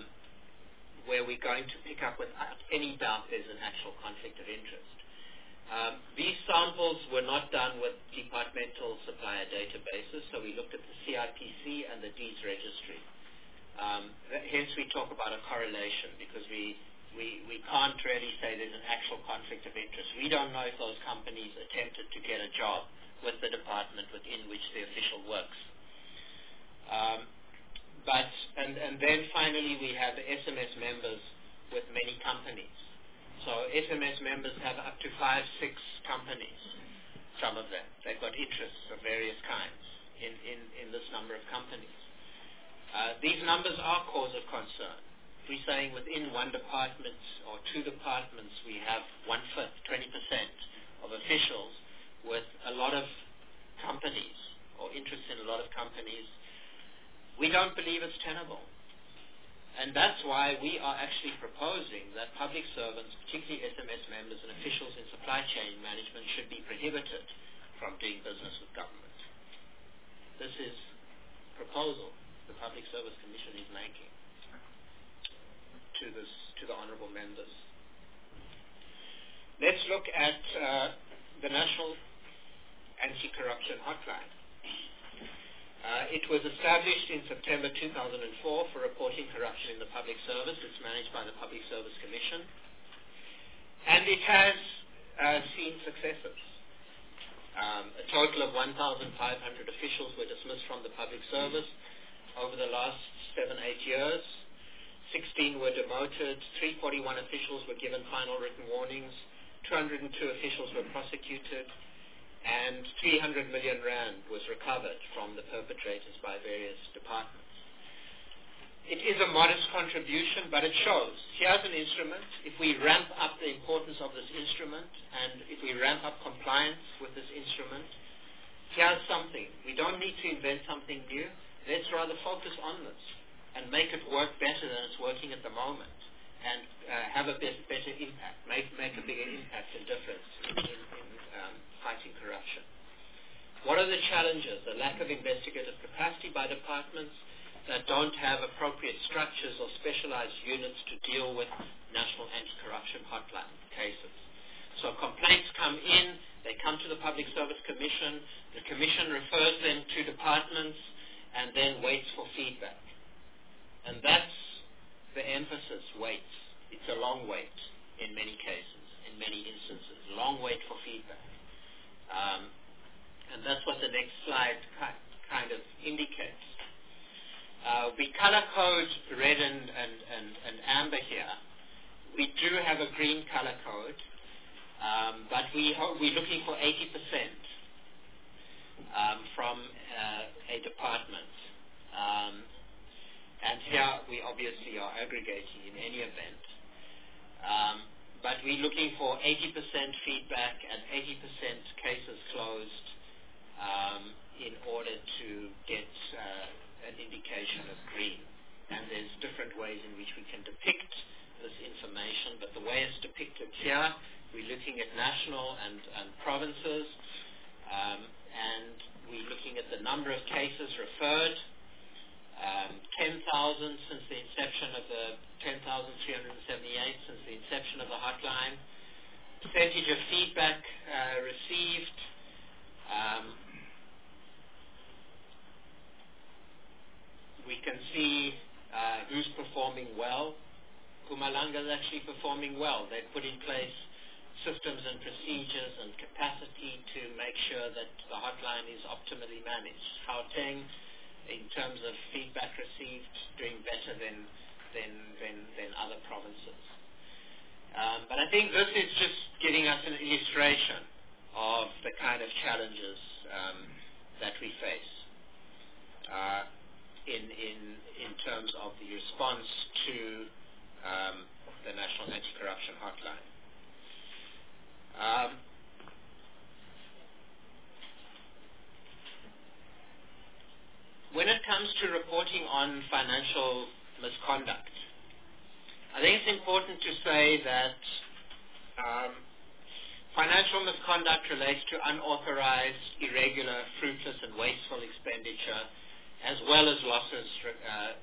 where we're going to pick up without any doubt there's an actual conflict of interest. These samples were not done with departmental supplier databases, so we looked at the CIPC and the deeds registry. Hence we talk about a correlation, because we can't really say there's an actual conflict of interest. We don't know if those companies attempted to get a job with the department within which the official works. And then finally we have the SMS members with many companies. So SMS members have up to 5, 6 companies, some of them. They've got interests of various kinds in this number of companies. These numbers are cause of concern. If we're saying within one department or 2 departments we have 1/5, 20% of officials with a lot of companies or interest in a lot of companies, we don't believe it's tenable. And that's why we are actually proposing that public servants, particularly SMS members and officials in supply chain management, should be prohibited from doing business with government. This is a proposal the Public Service Commission is making to the honourable members. Let's look at the National Anti-Corruption Hotline. It was established in September 2004 for reporting corruption in the public service. It's managed by the Public Service Commission. And it has seen successes. A total of 1,500 officials were dismissed from the public service over the last 7-8 years. 16 were demoted, 341 officials were given final written warnings, 202 officials were prosecuted, and 300 million rand was recovered from the perpetrators by various departments. It is a modest contribution, but it shows. Here's an instrument. If we ramp up the importance of this instrument, and if we ramp up compliance with this instrument, here's something. We don't need to invent something new. Let's rather focus on this and make it work better than it's working at the moment, and have a better impact, make a bigger impact and difference in fighting corruption. What are the challenges? The lack of investigative capacity by departments that don't have appropriate structures or specialized units to deal with national anti-corruption hotline cases. So complaints come in, they come to the Public Service Commission, the Commission refers them to departments, and then waits for feedback. And that's the emphasis, waits. It's a long wait in many cases, in many instances, long wait for feedback. And that's what the next slide kind of indicates. We color code red and amber here. We do have a green color code, but we're looking for 80% from a department. And here we obviously are aggregating in any event. But we're looking for 80% feedback and 80% cases closed in order to get an indication of green. And there's different ways in which we can depict this information, but the way it's depicted here, we're looking at national and provinces, and we're looking at the number of cases referred, 10,000 since the inception of the 10,378 since the inception of the hotline, percentage of feedback received, we can see who's performing well. Mpumalanga is actually performing well. They've put in place systems and procedures and capacity to make sure that the hotline is optimally managed. Gauteng, in terms of feedback received, doing better than other provinces. But I think this is just giving us an illustration of the kind of challenges that we face in terms of the response to the National Anti-Corruption Hotline. When it comes to reporting on financial misconduct, I think it's important to say that financial misconduct relates to unauthorized, irregular, fruitless, and wasteful expenditure, as well as losses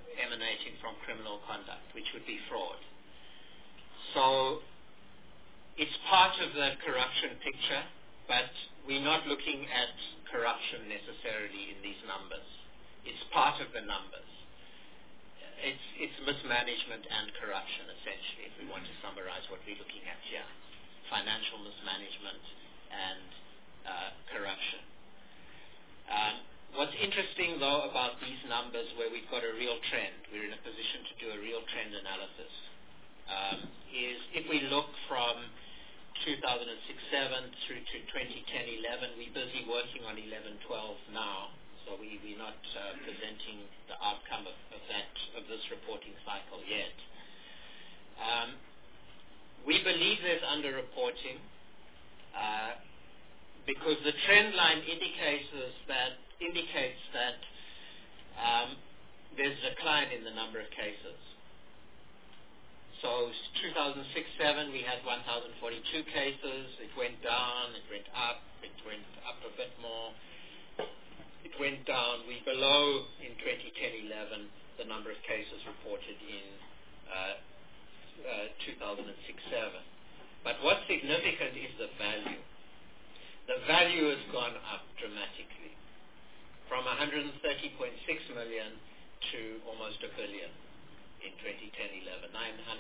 emanating from criminal conduct, which would be fraud. So it's part of the corruption picture, but we're not looking at corruption necessarily in these numbers. It's part of the numbers. It's mismanagement and corruption, essentially, if we want to summarize what we're looking at here. Financial mismanagement and corruption. What's interesting, though, about these numbers where we've got a real trend, we're in a position to do a real trend analysis, is if we look from 2006-07 through to 2010-11, we're busy working on 11-12 now. So we're not presenting the outcome of this reporting cycle yet. We believe there's underreporting because the trend line indicates that there's a decline in the number of cases. So 2006-07 we had 1,042 cases. It went down, it went up a bit more. It went down. We're below in 2010-11 the number of cases reported in 2006-07. But what's significant is the value. The value has gone up dramatically from 130.6 million to almost $1 billion in 2010-11,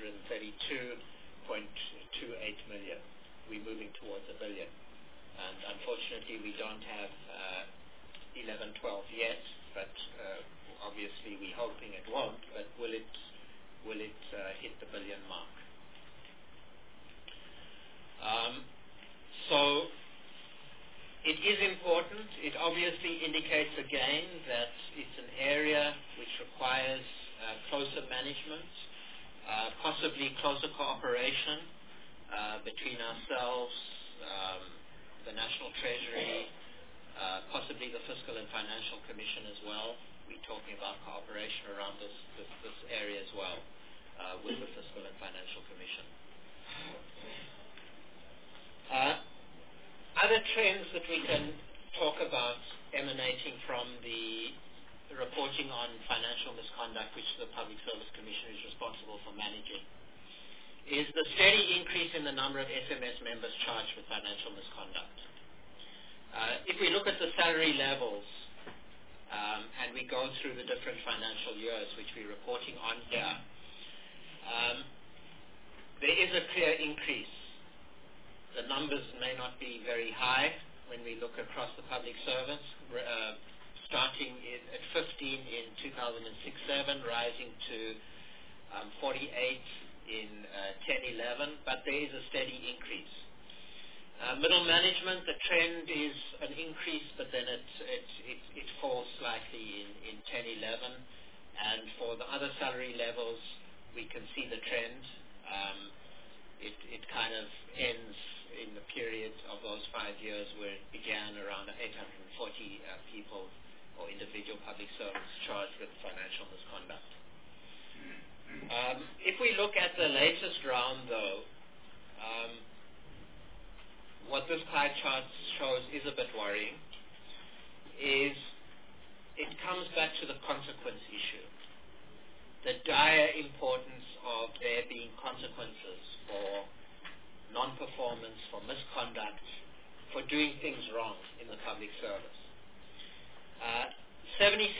932.28 million. We're moving towards $1 billion. And unfortunately, we don't have 11-12 yet, but obviously we're hoping it won't, but will it hit the $1 billion mark? So it is important. It obviously indicates again that it's an area which requires closer management, possibly closer cooperation between ourselves, the National Treasury, possibly the Fiscal and Financial Commission as well. We're talking about cooperation around this area as well with the Fiscal and Financial Commission. Other trends that we can talk about emanating from the reporting on financial misconduct, which the Public Service Commission is responsible for managing, is the steady increase in the number of SMS members charged with financial misconduct. If we look at the salary levels and we go through the different financial years which we're reporting on here, there is a clear increase. The numbers may not be very high when we look across the public service, starting at 15 in 2006-07, rising to 48 in 10-11, but there is a steady increase. Middle management, the trend is an increase, but then it falls slightly in 10-11, and for the other salary levels, we can see the trend. It kind of ends in the period of those 5 years where it began around 840 people or individual public servants charged with financial misconduct. If we look at the latest round, though, what this pie chart shows is a bit worrying, is it comes back to the consequence issue. The dire importance of there being consequences for non-performance, for misconduct, for doing things wrong in the public service. 76%,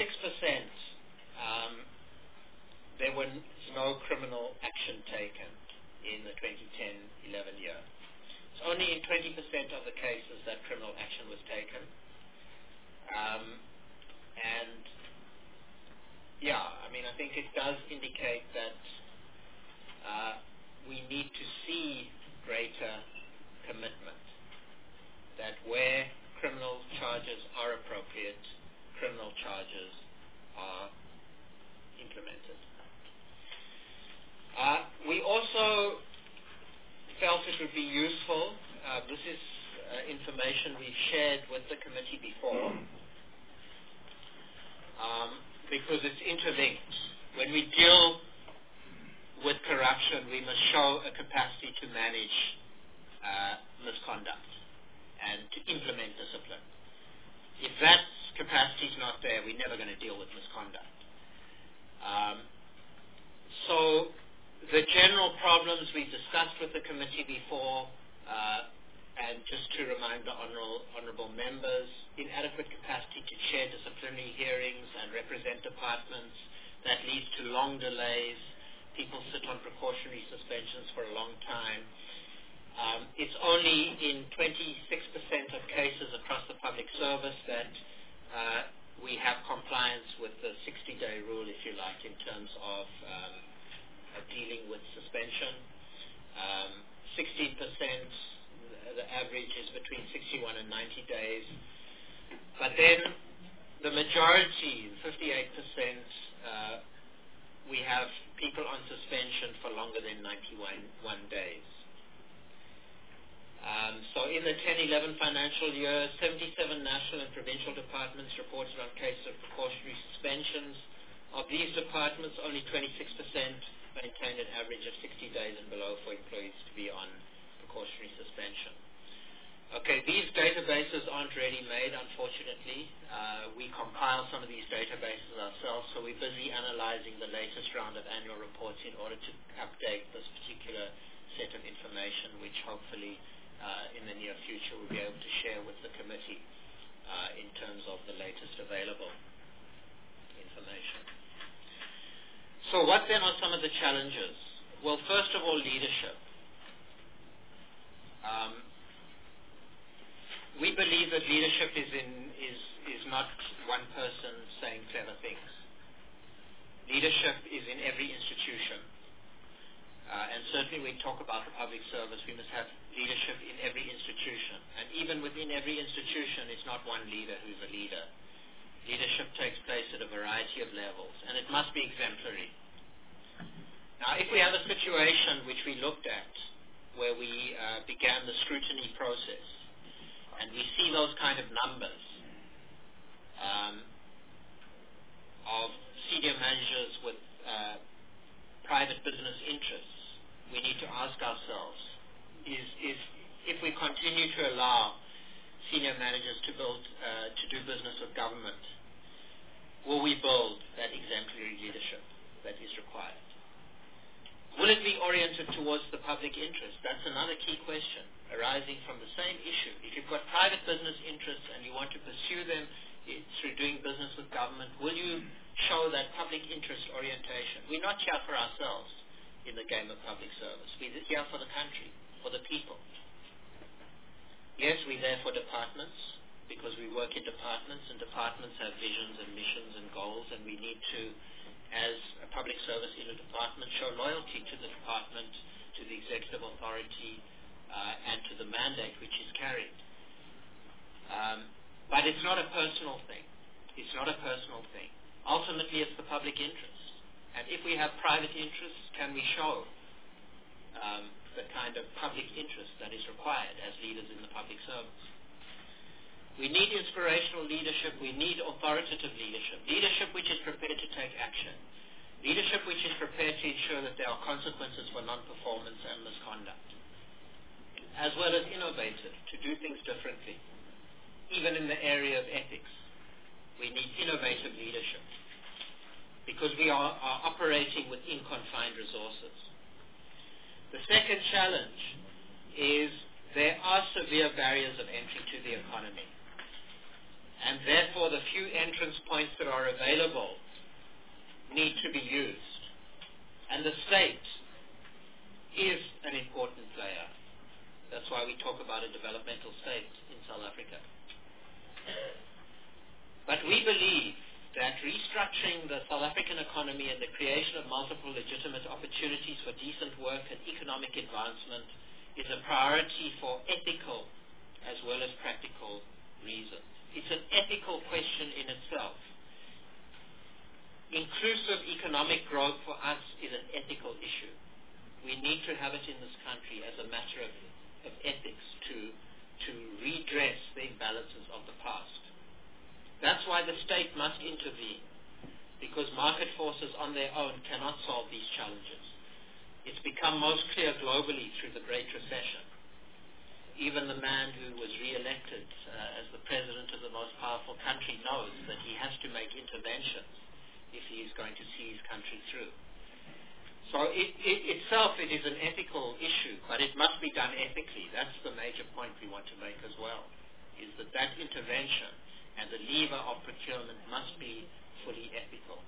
there was no criminal action taken in the 2010-11 year. It's only in 20% of the cases that criminal action was taken. And yeah, I mean, I think it does indicate that we need to see greater commitment, that where criminal charges are appropriate, criminal charges are implemented. We also felt it would be useful, this is information we've shared with the committee before, because it's interlinked. When we deal with corruption, we must show a capacity to manage misconduct and to implement discipline. If that capacity is not there, we're never going to deal with misconduct. So the general problems we discussed with the committee before And just to remind the honorable members, inadequate capacity to chair disciplinary hearings and represent departments, that leads to long delays. People sit on precautionary suspensions for a long time. It's only in 26% of cases across the public service that we have compliance with the 60-day rule, if you like, in terms of dealing with suspension. 16%, the average is between 61 and 90 days. But then the majority, 58%, we have people on suspension for longer than 91 days. So in the 10-11 financial year, 77 national and provincial departments reported on cases of precautionary suspensions. Of these departments, only 26% maintained an average of 60 days and below for employees to be on precautionary suspension. Okay, these databases aren't ready made, unfortunately. We compile some of these databases ourselves, so we're busy analyzing the latest round of annual reports in order to update this particular set of information, which hopefully in the near future we'll be able to share with the committee in terms of the latest available information. So what then are some of the challenges? Well, first of all, leadership. We believe that leadership is not one person saying clever things. Leadership is in every institution. And certainly when we talk about the public service, we must have leadership in every institution. And even within every institution, it's not one leader who's a leader. Leadership takes place at a variety of levels, and it must be exemplary. Now, if we have a situation which we looked at, where we began the scrutiny process, and we see those kind of numbers of senior managers with private business interests, we need to ask ourselves, if we continue to allow senior managers to do business with government, will we build that exemplary leadership that is required? Will it be oriented towards the public interest? That's another key question arising from the same issue. If you've got private business interests and you want to pursue them through doing business with government, will you show that public interest orientation? We're not here for ourselves in the game of public service. We're here for the country, for the people. Yes, we're there for departments because we work in departments, and departments have visions and missions and goals, and we need to, as a public service in a department, show loyalty to the department, to the executive authority, and to the mandate which is carried. But it's not a personal thing. It's not a personal thing. Ultimately, it's the public interest. And if we have private interests, can we show the kind of public interest that is required as leaders in the public service? We need inspirational leadership. We need authoritative leadership. Leadership which is prepared to take action. Leadership which is prepared to ensure that there are consequences for non-performance and misconduct. As well as innovative, to do things differently. Even in the area of ethics, we need innovative leadership because we are operating within confined resources. The second challenge is there are severe barriers of entry to the economy. And therefore, the few entrance points that are available need to be used. And the state is an important player. That's why we talk about a developmental state in South Africa. But we believe that restructuring the South African economy and the creation of multiple legitimate opportunities for decent work and economic advancement is a priority for ethical as well as practical reasons. It's an ethical question in itself. Inclusive economic growth for us is an ethical issue. We need to have it in this country as a matter of ethics to redress the imbalances of the past. That's why the state must intervene, because market forces on their own cannot solve these challenges. It's become most clear globally through the Great Recession. Even the man who was re-elected as the president of the most powerful country knows that he has to make interventions if he is going to see his country through. So it itself, it is an ethical issue, but it must be done ethically. That's the major point we want to make as well, is that that intervention and the lever of procurement must be fully ethical.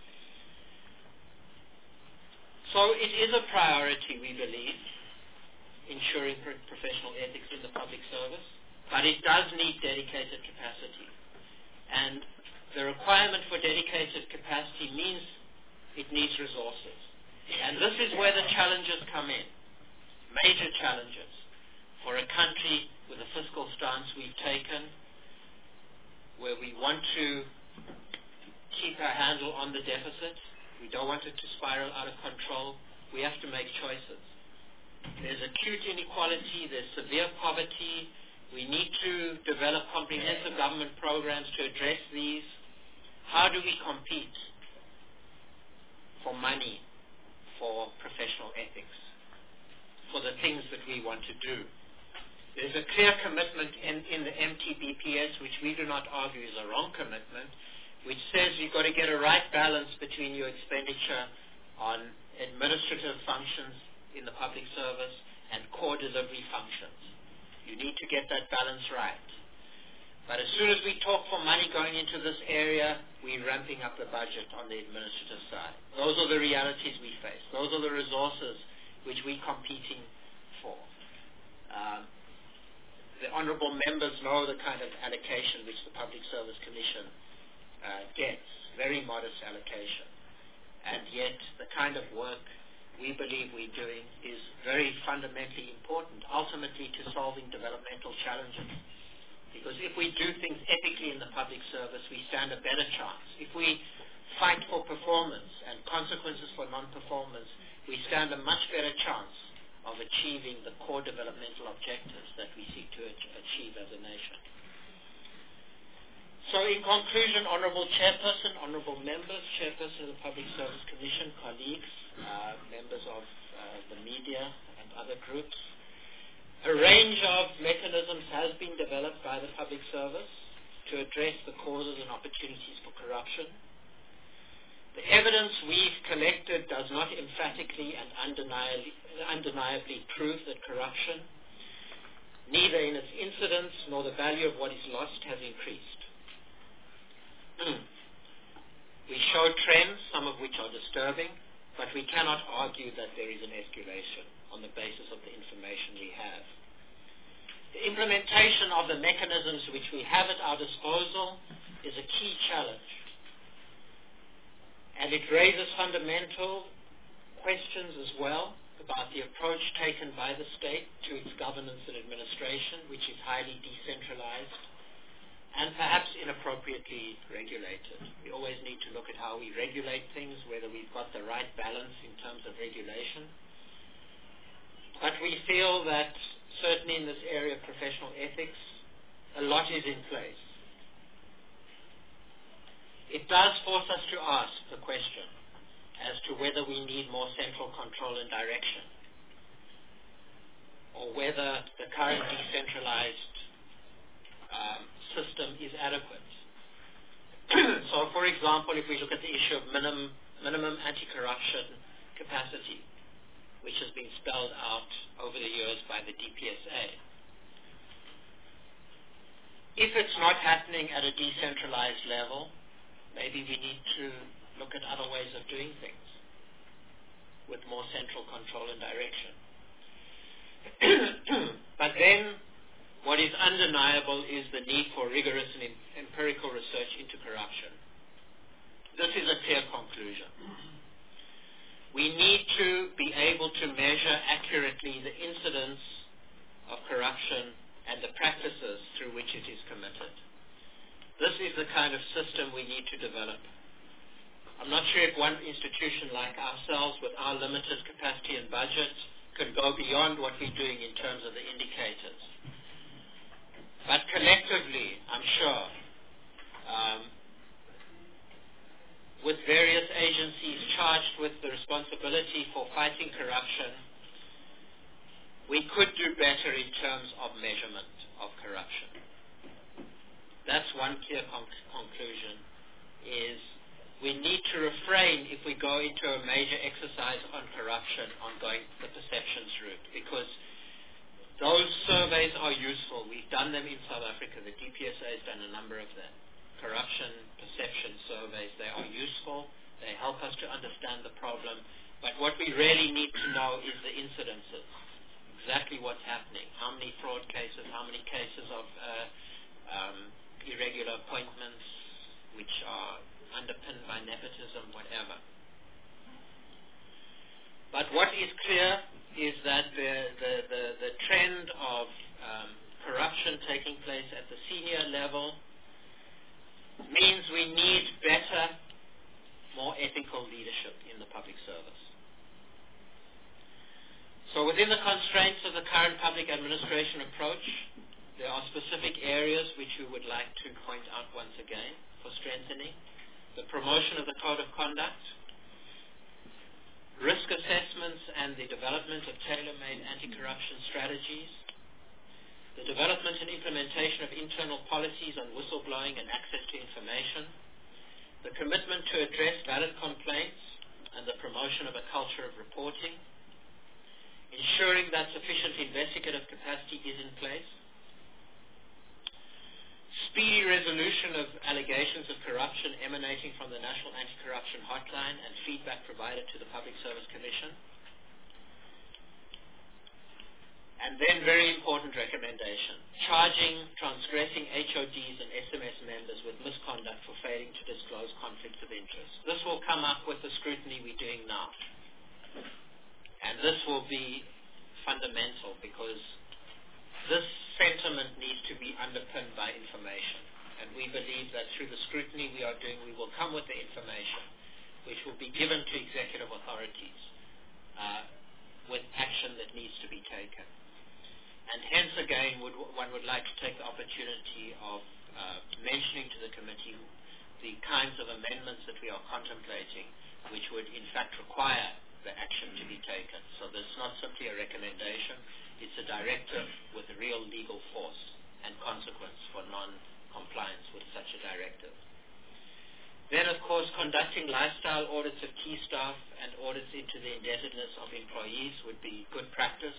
So it is a priority, we believe, ensuring professional ethics in the public service, but it does need dedicated capacity. And the requirement for dedicated capacity means it needs resources. And this is where the challenges come in, major challenges. For a country with the fiscal stance we've taken, where we want to keep our handle on the deficit, we don't want it to spiral out of control, we have to make choices. There's acute inequality, there's severe poverty, we need to develop comprehensive government programs to address these. How do we compete for money, for professional ethics, for the things that we want to do? There's a clear commitment in the MTBPS, which we do not argue is a wrong commitment, which says you've got to get a right balance between your expenditure on administrative functions in the public service and core delivery functions. You need to get that balance right. But as soon as we talk for money going into this area, we're ramping up the budget on the administrative side. Those are the realities we face. Those are the resources which we're competing for. The honourable members know the kind of allocation which the Public Service Commission gets, very modest allocation. And yet the kind of work we believe we're doing is very fundamentally important, ultimately to solving developmental challenges. Because if we do things ethically in the public service, we stand a better chance. If we fight for performance and consequences for non-performance, we stand a much better chance of achieving the core developmental objectives that we seek to achieve as a nation. So in conclusion, Honourable Chairperson, Honourable Members, Chairperson of the Public Service Commission, colleagues, members of the media and other groups, a range of mechanisms has been developed by the public service to address the causes and opportunities for corruption. The evidence we've collected does not emphatically and undeniably prove that corruption, neither in its incidence nor the value of what is lost, has increased. We show trends, some of which are disturbing, but we cannot argue that there is an escalation on the basis of the information we have. The implementation of the mechanisms which we have at our disposal is a key challenge. And it raises fundamental questions as well about the approach taken by the state to its governance and administration, which is highly decentralized and perhaps inappropriately regulated. We always need to look at how we regulate things, whether we've got the right balance in terms of regulation. But we feel that certainly in this area of professional ethics, a lot is in place. It does force us to ask the question as to whether we need more central control and direction, or whether the current decentralized system is adequate. So, for example, if we look at the issue of minimum anti-corruption capacity, which has been spelled out over the years by the DPSA. If it's not happening at a decentralized level, maybe we need to look at other ways of doing things with more central control and direction. But then, what is undeniable is the need for rigorous and empirical research into corruption. This is a clear conclusion. We need to be able to measure accurately the incidence of corruption and the practices through which it is committed. This is the kind of system we need to develop. I'm not sure if one institution like ourselves, with our limited capacity and budget, could go beyond what we're doing in terms of the indicators. But collectively, I'm sure, with various agencies charged with the responsibility for fighting corruption, we could do better in terms of measurement of corruption. That's one clear conclusion, is we need to refrain, if we go into a major exercise on corruption, on going the perceptions route, because those surveys are useful. We've done them in South Africa. The DPSA has done a number of them. Corruption perception surveys, they are useful. They help us to understand the problem. But what we really need to know is the incidences, exactly what's happening, how many fraud cases, how many cases of irregular appointments which are underpinned by nepotism, whatever. But what is clear is that the trend of corruption taking place at the senior level means we need better, more ethical leadership in the public service. So within the constraints of the current public administration approach, there are specific areas which we would like to point out once again for strengthening. The promotion of the code of conduct, risk assessments and the development of tailor-made anti-corruption strategies, the development and implementation of internal policies on whistleblowing and access to information, the commitment to address valid complaints and the promotion of a culture of reporting, ensuring that sufficient investigative capacity is in place, speedy resolution of allegations of corruption emanating from the National Anti-Corruption Hotline and feedback provided to the Public Service Commission. And then very important recommendation, charging transgressing HODs and SMS members with misconduct for failing to disclose conflicts of interest. This will come up with the scrutiny we're doing now. And this will be fundamental because this sentiment needs to be underpinned by information. And we believe that through the scrutiny we are doing, we will come with the information which will be given to executive authorities with action that needs to be taken. And hence again, one would like to take the opportunity of mentioning to the committee the kinds of amendments that we are contemplating, which would in fact require the action to be taken. So this is not simply a recommendation, it's a directive with a real legal force and consequence for non-compliance with such a directive. Then, of course, conducting lifestyle audits of key staff and audits into the indebtedness of employees would be good practice.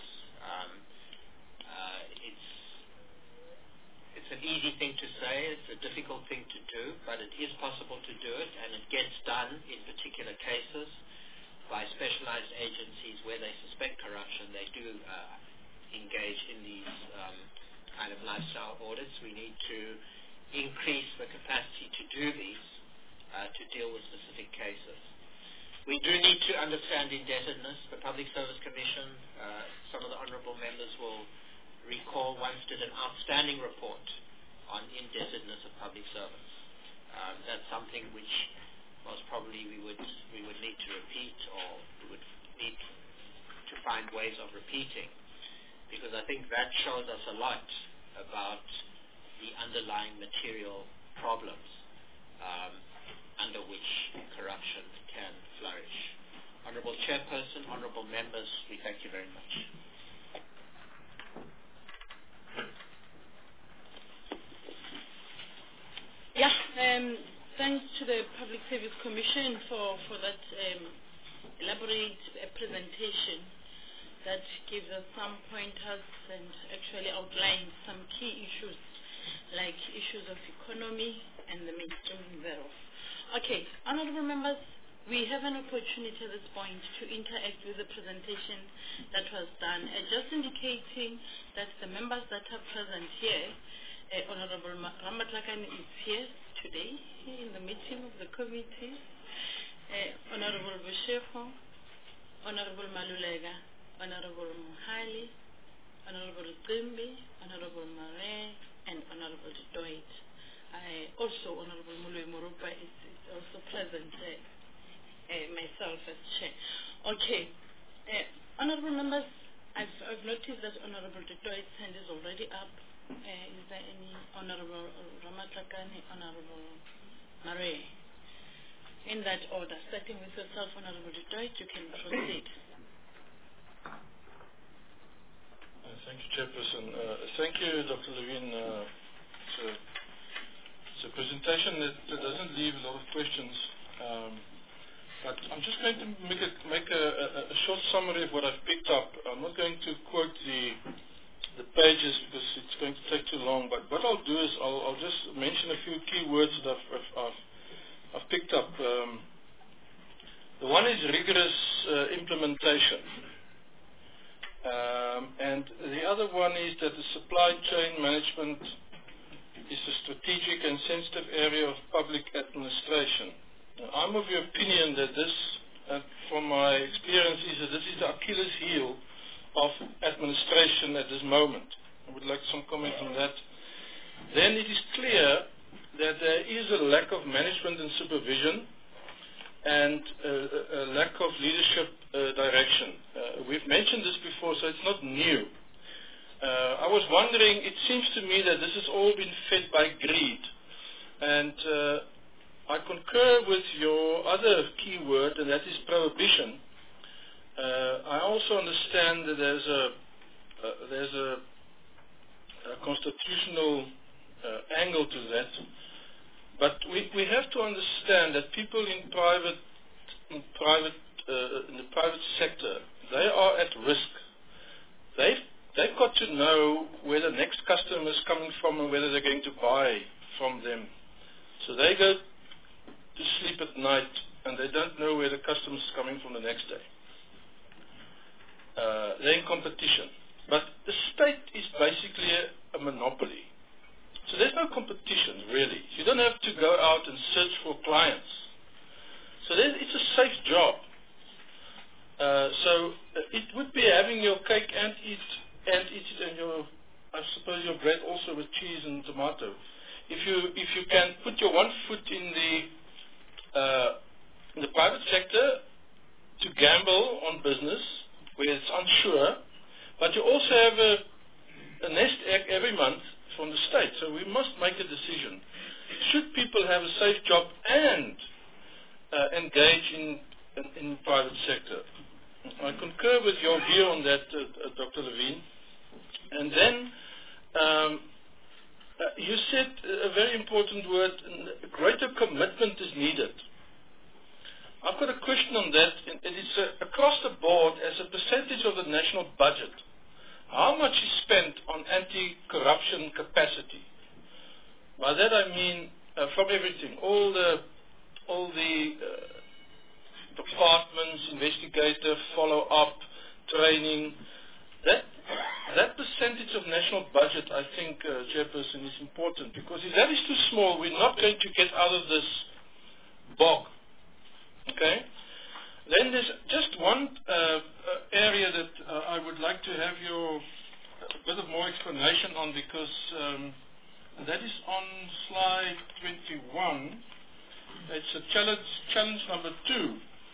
It's an easy thing to say, it's a difficult thing to do, but it is possible to do it, and it gets done in particular cases by specialized agencies where they suspect corruption. They do engage in these kind of lifestyle audits. We need to increase the capacity to do these, to deal with specific cases. We do need to understand indebtedness. The Public Service Commission, some of the honourable members will recall, once did an outstanding report on indebtedness of public servants. That's something which most probably we would need to repeat, or we would need to find ways of repeating, because I think that shows us a lot about the underlying material problems under which corruption can flourish. Honourable Chairperson, honourable members, we thank you very much. Yeah, thanks to the Public Service Commission for that elaborate presentation that gives us some pointers and actually outlines some key issues like issues of economy and the mainstreaming thereof. Okay, honourable members, we have an opportunity at this point to interact with the presentation that was done, just indicating that the members that are present here, Honourable Ramatlakane is here today in the meeting of the committee, Honourable Bushefo, Honourable Malulega, Honourable Muhali, Honourable Grimbi, Honourable Mare, and Honourable Doit. Also, Honourable Mulwe Morupa is also present, myself as chair. Okay, honourable members, I've noticed that Honourable Doit's hand is already up. Is there any Honourable Ramatlakane, Honourable Mare? In that order, starting with yourself, Honourable Doit, you can proceed. Thank you, Chairperson. Thank you, Dr. Levine. It's a presentation that doesn't leave a lot of questions But I'm just going to make a short summary of what I've picked up. I'm not going to quote the pages because it's going to take too long. But what I'll do is I'll just mention a few key words that I've picked up. The one is rigorous implementation. And the other one is that the supply chain management is a strategic and sensitive area of public administration. I'm of the opinion that this, from my experience, is that this is the Achilles heel of administration at this moment. I would like some comment on that. Then it is clear that there is a lack of management and supervision and a lack of leadership direction. We've mentioned this before, so it's not new. I was wondering, it seems to me that this has all been fed by greed. And I concur with your other key word, and that is prohibition. I also understand that there's a constitutional angle to that. But we have to understand that people in the private sector, they are at risk. They've got to know where the next customer is coming from and whether they're going to buy from them. So they go to sleep at night and they don't know where the customer is coming from the next day. They're in competition. But the state is basically a monopoly. So there's no competition, really. You don't have to go out and search for clients. So it's a safe job. So it would be having your cake and eat it, and I suppose your bread also with cheese and tomato. If you can put your one foot in the private sector to gamble on business where it's unsure, but you also have a nest egg every month from the state. So we must make a decision. Should people have a safe job and engage in private sector? I concur with your view on that, Dr. Levine. And then you said a very important word, greater commitment is needed. I've got a question on that. It is across the board as a percentage of the national budget. How much is spent on anti-corruption capacity? By that I mean from everything, all the departments, investigator, follow-up, training. That percentage of national budget, I think, Chairperson, is important, because if that is too small, we're not going to get out of this bog. Okay? Then there's just one area that I would like to have a bit of more explanation on, because that is on slide 21. It's a challenge number 2.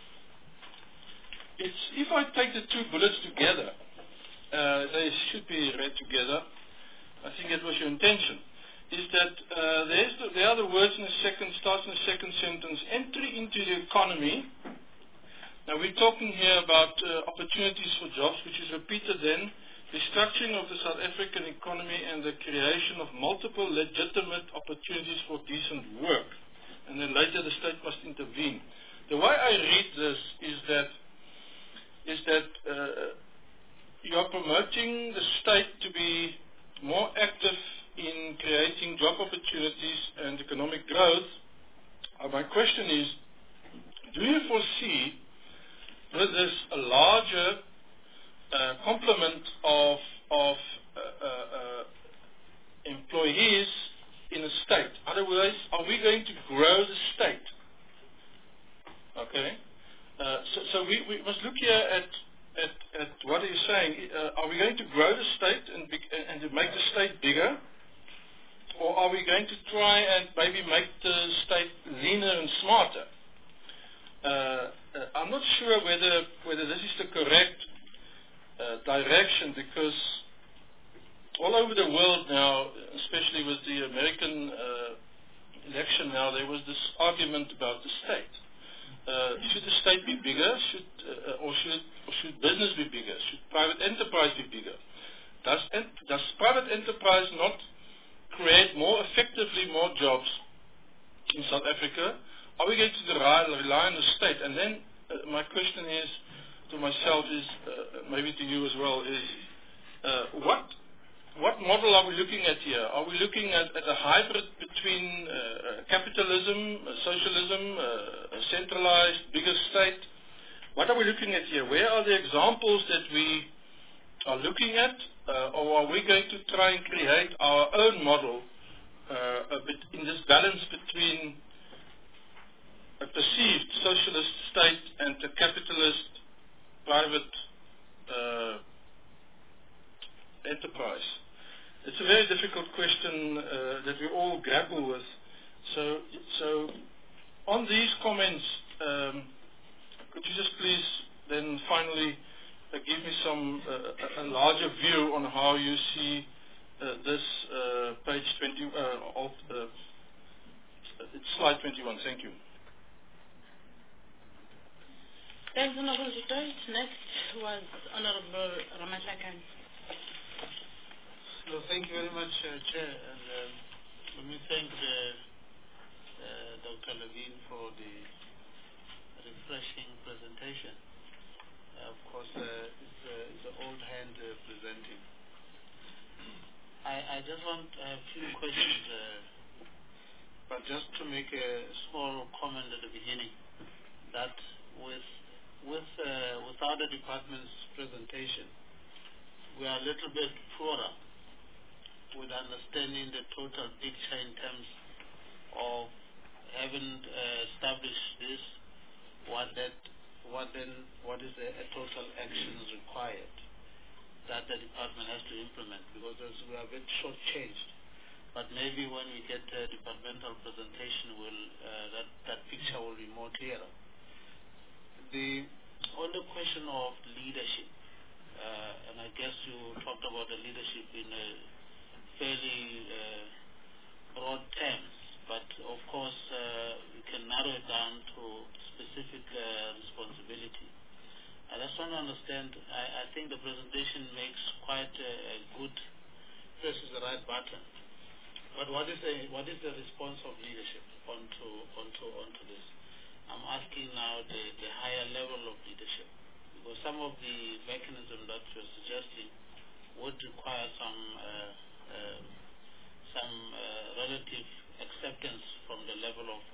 If I take the two bullets together, they should be read together. I think that was your intention. Is that there are the words in the starts in the second sentence, entry into the economy. Now we're talking here about opportunities for jobs, which is repeated then, the structuring of the South African economy and the creation of multiple legitimate opportunities for decent work. And then later the state must intervene. The way I read this is that you are promoting the state to be more active in creating job opportunities and economic growth. My question is, do you foresee with this a larger complement of employees in the state? Otherwise, are we going to grow the state? Okay. So we must look here at what are you saying? Are we going to grow the state and to make the state bigger? Or are we going to try and maybe make the state leaner and smarter? I'm not sure whether this is the correct direction, because all over the world now, especially with the American election now, there was this argument about the state. Should the state be bigger, or should business be bigger? Should private enterprise be bigger? Does private enterprise not create more effectively more jobs in South Africa, are we going to rely on the state? And then my question is to myself is, maybe to you as well, is what model are we looking at here? Are we looking at a hybrid between capitalism, socialism, a centralized, bigger state? What are we looking at here? Where are the examples that we are looking at? Or are we going to try and create our own model a bit in this balance between a perceived socialist state and a capitalist private enterprise? It's a very difficult question that we all grapple with. So on these comments, could you just please then finally give me some a larger view on how you see this page 20 it's slide 21. Thank you. Thanks, Honorable Dutoit. Next was Honorable Ramatlakane. No, thank you very much, Chair. And let me thank Dr. Levine for the refreshing presentation. Of course, it's an old hand presenting. I just want a few questions, but just to make a small comment at the beginning, that without the department's presentation, we are a little bit poorer with understanding the total picture in terms of having established this, what is a total action is required that the department has to implement, because we are a bit short-changed. But maybe when we get a departmental presentation, that picture will be more clearer. On the question of leadership, and I guess you talked about the leadership in a fairly broad terms, but of course we can narrow it down to specific responsibility. I just want to understand, I think the presentation makes quite a good, presses the right button, but what is the response of leadership onto this? I'm asking now the higher level of leadership, because some of the mechanisms that you're suggesting would require some relative acceptance from the level of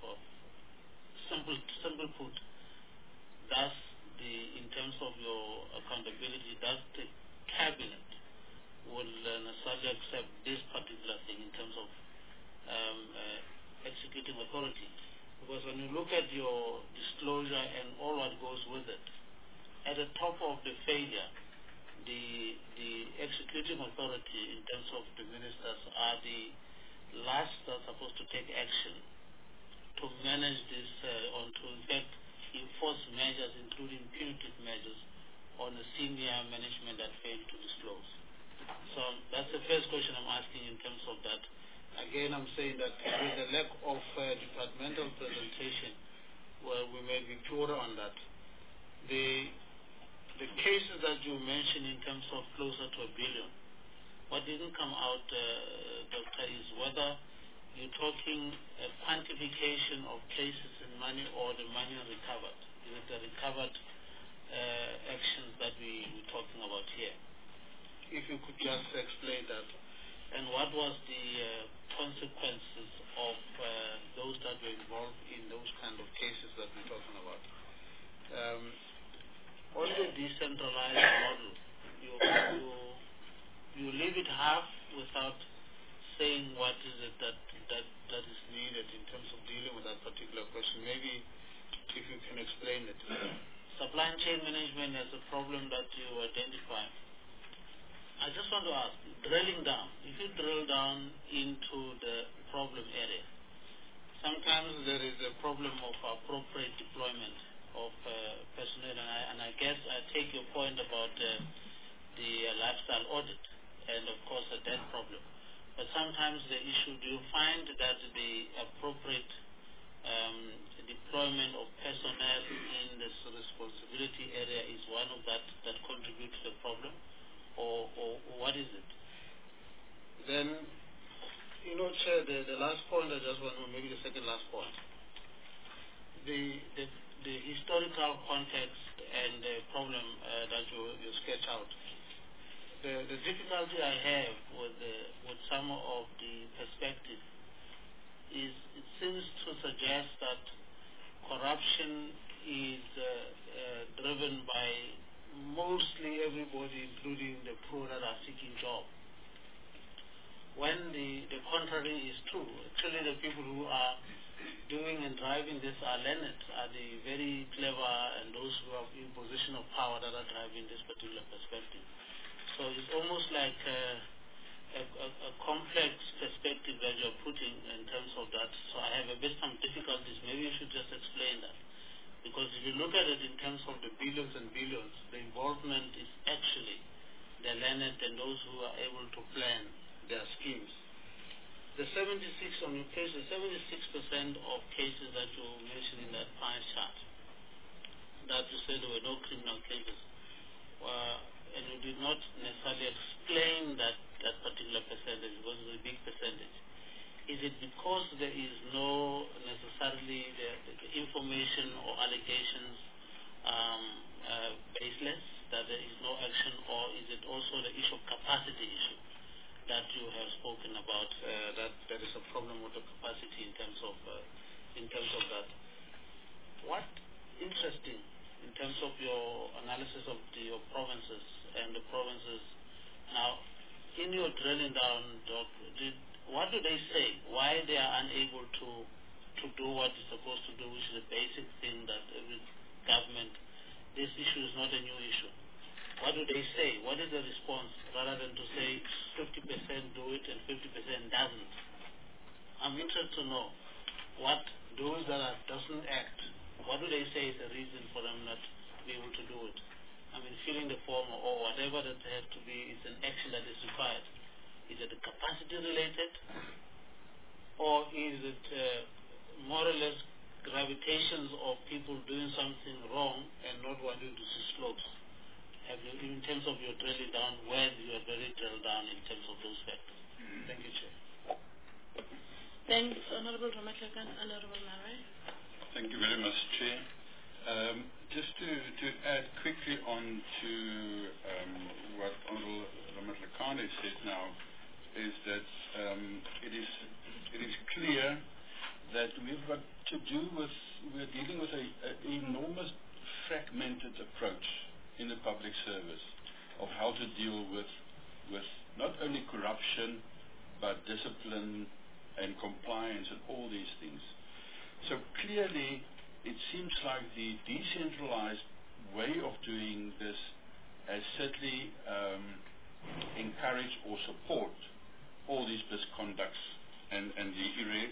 simple put. Thus, in terms of your accountability, does the cabinet will necessarily accept this particular thing in terms of executing authority? Because when you look at your disclosure and all what goes with it, at the top of the failure, the executing authority in terms of the ministers are the last that are supposed to take action to manage this, or to in fact enforce measures, including punitive measures, on the senior management that failed to disclose. So that's the first question I'm asking in terms of that. Again, I'm saying that with the lack of departmental presentation, well, we may be poorer on that. The cases that you mentioned in terms of closer to 1 billion, what didn't come out, Doctor, is whether you're talking a quantification of cases in money or the money recovered. Is it the recovered actions that we're talking about here? If you could just explain that. And what was the consequences of those that were involved in those kind of cases that we're talking about? On the decentralized model, you leave it half without saying what is it that is needed in terms of dealing with that particular question. Maybe if you can explain it. Supply chain management as a problem that you identify. I just want to ask, drilling down, if you drill down into the problem area, sometimes there is a problem of appropriate deployment of personnel, and I guess I take your point about the lifestyle audit and of course a debt problem. But sometimes the issue, do you find that the appropriate deployment of personnel in this responsibility area is one of that contributes to the problem? Or what is it? Then, Chair, the last point I just want to, maybe the second last point. the historical context and the problem that you sketch out. The difficulty I have with some of the perspective is it seems to suggest that corruption is driven by mostly everybody, including the poor that are seeking jobs. When the contrary is true, actually the people who are doing and driving this are learned, are the very clever and those who are in position of power that are driving this particular perspective. So it's almost like a complex perspective that you're putting in terms of that. So I have a bit some difficulties. Maybe you should just explain that. Because if you look at it in terms of the billions and billions, the involvement is actually the learned and those who are able to plan their schemes. The 76 on your page, the 76% of cases that you mentioned in that pie chart, that you said there were no criminal cases, and you did not necessarily explain that particular percentage because it's a big percentage. Is it because there is no necessarily the information or allegations baseless, that there is no action, or is it also the issue of capacity issue that you have spoken about, that there is a problem with the capacity in terms of that? What interesting in terms of your analysis of your provinces and the provinces. Now, in your drilling down, Doc, what do they say? Why they are unable to do what it's supposed to do, which is a basic thing that every government, this issue is not a new issue. What do they say? What is the response rather than to say 50% do it and 50% doesn't? I'm interested to know what those that doesn't act, what do they say is the reason for them not to be able to do it? I mean, filling the form or whatever that has to be, it's an action that is required. Is it capacity related, or is it more or less gravitations of people doing something wrong and not wanting to see slopes? Have you, in terms of your drilling down, where you are very drilled down in terms of those factors? Thank you, Chair. Thanks, Honorable Ramatlakane. Honorable Marais. Thank you very much, Chair. Just to add quickly on to what Honorable Ramatlakane said now, is that it is clear that we're dealing with an enormous fragmented approach in the public service of how to deal with not only corruption but discipline and compliance and all these things. So clearly it seems like the decentralized way of doing this has certainly encouraged or support all these misconducts and the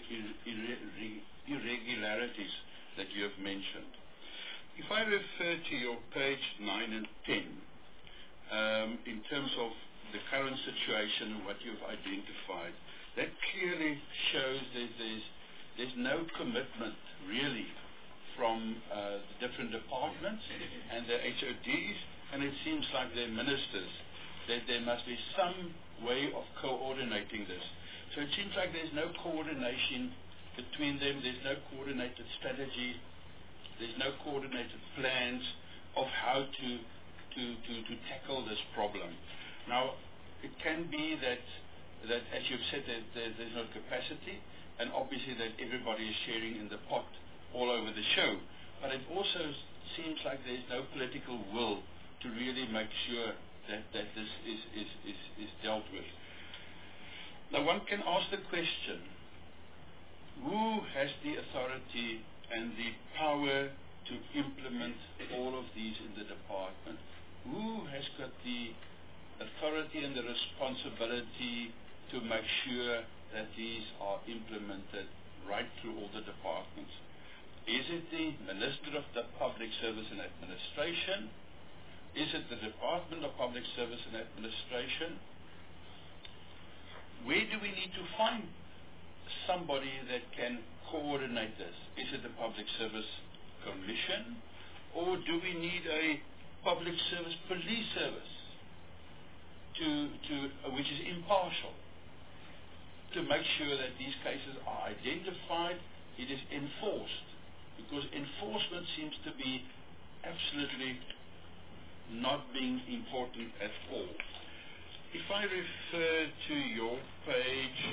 irregularities that you have mentioned. If I refer to your page 9 and 10, in terms of the current situation and what you've identified, that clearly shows that there's no commitment really from the different departments and the HODs, and it seems like their ministers, that there must be some way of coordinating this. So it seems like there's no coordination between them, there's no coordinated strategy, there's no coordinated plans of how to tackle this problem. Now, it can be that as you've said, that there's no capacity, and obviously that everybody is sharing in the pot all over the show. But it also seems like there's no political will to really make sure that this is dealt with. Now, one can ask the question, who has the authority and the power to implement all of these in the department? Who has got the authority and the responsibility to make sure that these are implemented right through all the departments? Is it the Minister of the Public Service and Administration? Is it the Department of Public Service and Administration? Where do we need to find somebody that can coordinate this? Is it the Public Service Commission? Or do we need a public service police service which is impartial, to make sure that these cases are identified, it is enforced? because enforcement seems to be absolutely not being important at all. If I refer to your page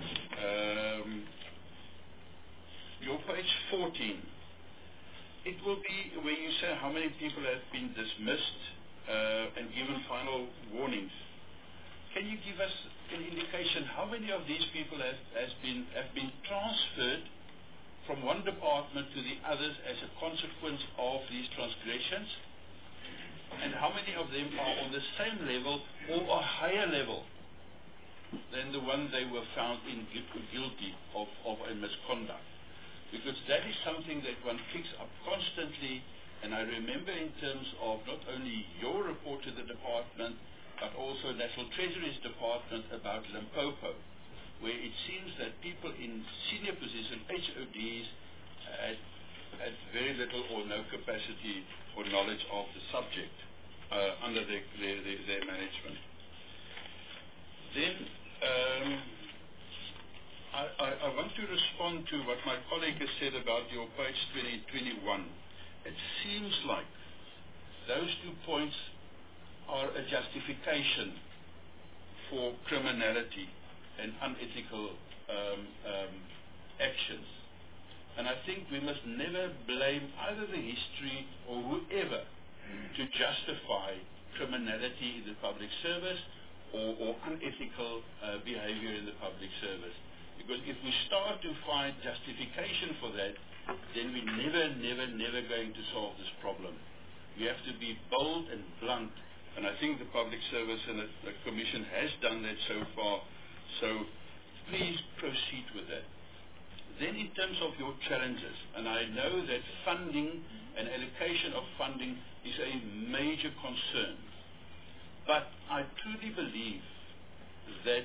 14, it will be where you say how many people have been dismissed and given final warnings. Can you give us an indication how many of these people have been transferred from one department to the others as a consequence of these transgressions? And how many of them are on the same level or a higher level than the one they were found guilty of a misconduct? Because that is something that one picks up constantly, and I remember in terms of not only your report to the department, but also National Treasury's department about Limpopo, where it seems that people in senior positions, HODs, had very little or no capacity or knowledge of the subject under their management. Then I want to respond to what my colleague has said about your page 2021. It seems like those 2 points are a justification for criminality and unethical actions. And I think we must never blame either the history or whoever to justify criminality in the public service or unethical behavior in the public service. Because if we start to find justification for that, then we're never going to solve this problem. We have to be bold and blunt, and I think the Public Service and the Commission has done that so far. So please proceed with that. Then in terms of your challenges, and I know that funding and allocation of funding is a major concern, but I truly believe that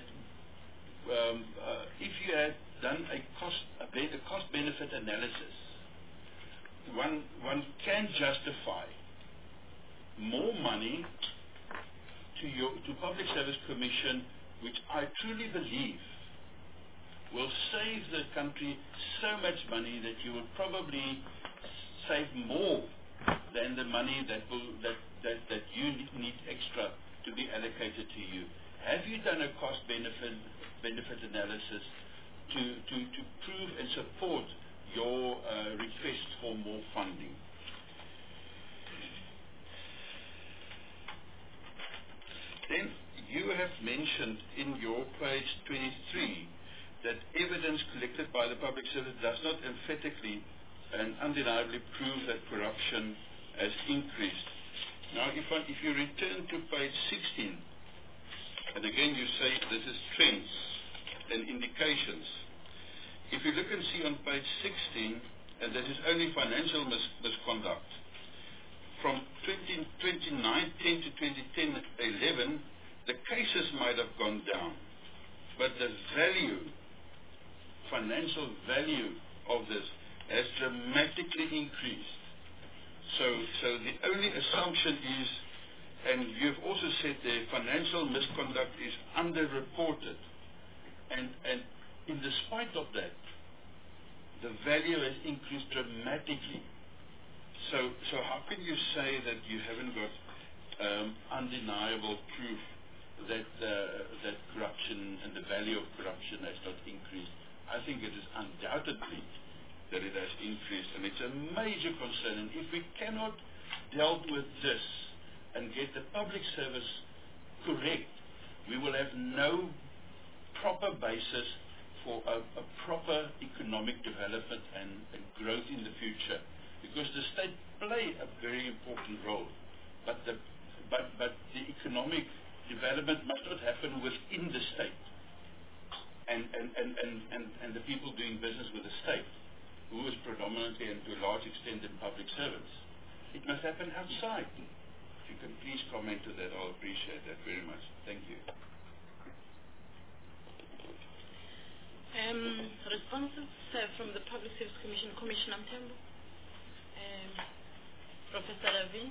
if you had done a cost-benefit analysis, one can justify more money to Public Service Commission, which I truly believe will save the country so much money that you will probably save more than the money that you need extra to be allocated to you. Have you done a cost-benefit analysis to prove and support your request for more funding? Then you have mentioned in your page 23 that evidence collected by the public service does not emphatically and undeniably prove that corruption has increased. Now, if you return to page 16, and again you say this is trends and indications. If you look and see on page 16, and that is only financial misconduct, from 2010 to 2010-11, the cases might have gone down, but the financial value of this has dramatically increased. So the only assumption is, and you've also said the financial misconduct is underreported, and in despite of that, the value has increased dramatically. So how can you say that you haven't got undeniable proof that corruption and the value of corruption has not increased? I think it is undoubtedly that it has increased, and it's a major concern. And if we cannot deal with this and get the public service correct, we will have no proper basis for a proper economic development and growth in the future. Because the state play a very important role, but the economic development must not happen within the state and the people doing business with the state, who is predominantly and to a large extent in public servants. It must happen outside. If you can please comment to that, I'll appreciate that very much. Thank you. Responses from the Public Service Commission, Commissioner Mthembu. Professor Ravin.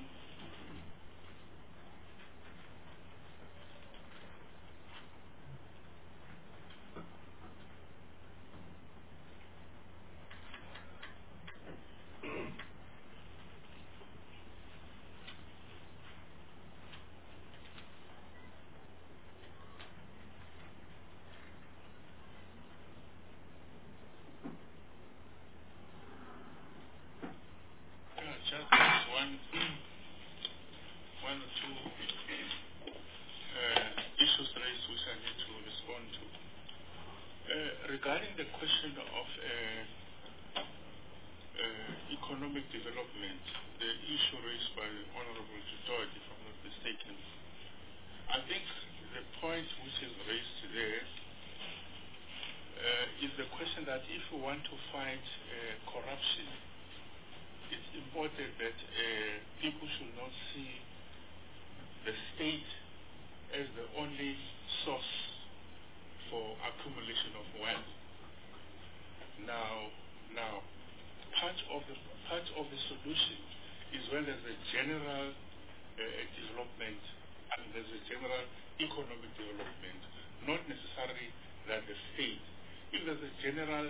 regarding the question of economic development, the issue raised by Honorable Jutoy, if I'm not mistaken, I think the point which is raised there is the question that if we want to fight corruption, it's important that people should not see the state as the only source for accumulation of wealth. Now, part of the solution is when there's a general development and there's a general economic development, not necessarily that the state. If there's a general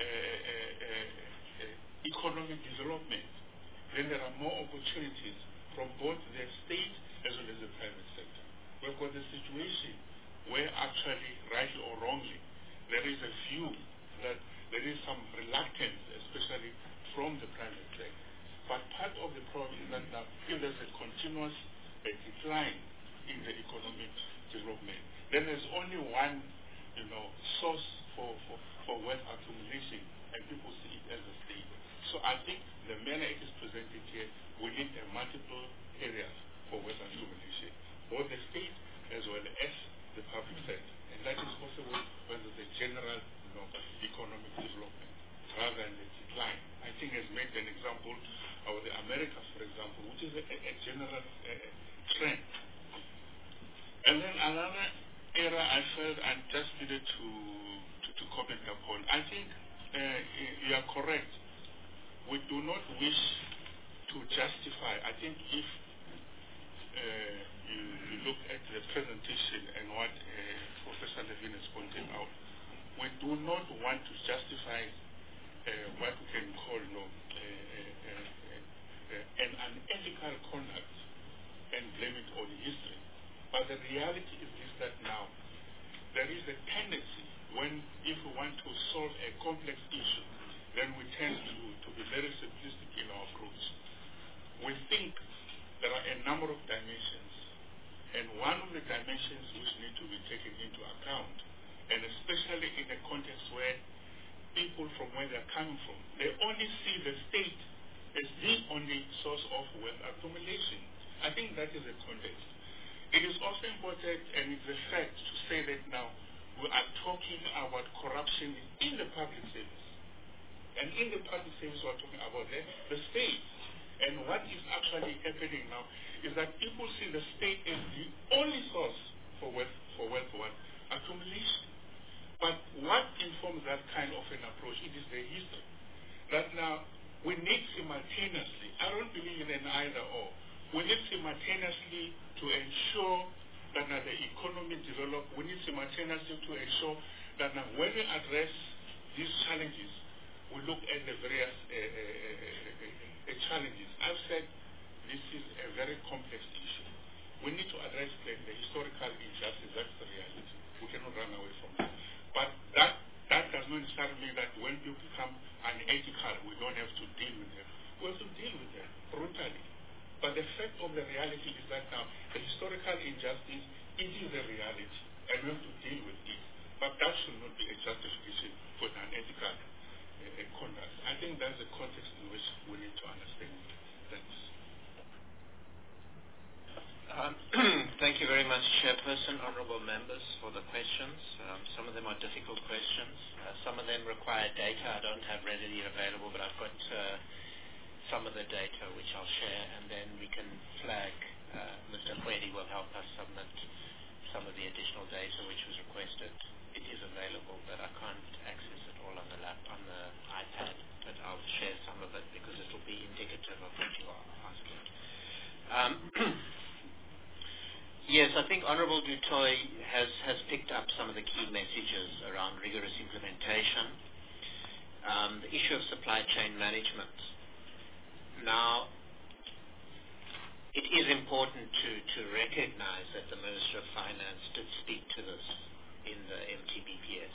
economic development, then there are more opportunities from both the state as well as the private sector. We've got a situation where actually, rightly or wrongly, there is a view that there is some reluctance, especially from the private sector. But part of the problem is that now, if there's a continuous decline in the economic development, then there's only one, source for wealth accumulation, and people see it as a state. So I think the manner it is presented here, we need multiple areas for wealth accumulation, both the state as well as the public sector. And that is possible when there's a general economic development rather than the decline. I think has made an example of the Americas, for example, which is a general trend. And then another area I felt I just needed to comment upon. I think you are correct. We do not wish to justify. I think if you look at the presentation and what Professor Levin has pointed out, we do not want to justify what we can call an unethical conduct and blame it on history. But the reality is this, that now there is a tendency if we want to solve a complex issue, then we tend to be very simplistic in our approach. We think there are a number of dimensions, and one of the dimensions which need to be taken into account, and especially in a context where people from where they're coming from, they only see the state as the only source of wealth accumulation. I think that is the context. It is also important, and it's a fact, to say that now we are talking about corruption in the public service. And in the public service, we're talking about the state. And what is actually happening now is that people see the state as the only source for wealth accumulation. But what informs that kind of an approach? It is the history. That now we need simultaneously, I don't believe in an either or, we need simultaneously to ensure that now the economy develop, we need simultaneously to ensure that now when we address these challenges, we look at the various challenges. I've said this is a very complex issue. We need to address the historical injustice. That's the reality. We cannot run away from that. But that does not necessarily mean that when people become unethical, we don't have to deal with them. We have to deal with them brutally. But the fact of the reality is that now the historical injustice, it is a reality, and we have to deal with it. But that should not be a justification for an unethical conduct. I think that's the context in which we need to understand. Thanks. Thank you very much, Chairperson, honourable members, for the questions. Some of them are difficult questions. Some of them require data I don't have readily available, but I've got some of the data which I'll share, and then we can flag. Mr. Kwedi will help us submit some of the additional data which was requested. It is available, but I can't access it all on the iPad, but I'll share some of it because it will be indicative of what you are asking. Yes, I think Honourable Dutoy has picked up some of the key messages around rigorous implementation, the issue of supply chain management. Now, it is important to recognize that the Minister of Finance did speak to this in the MTBPS.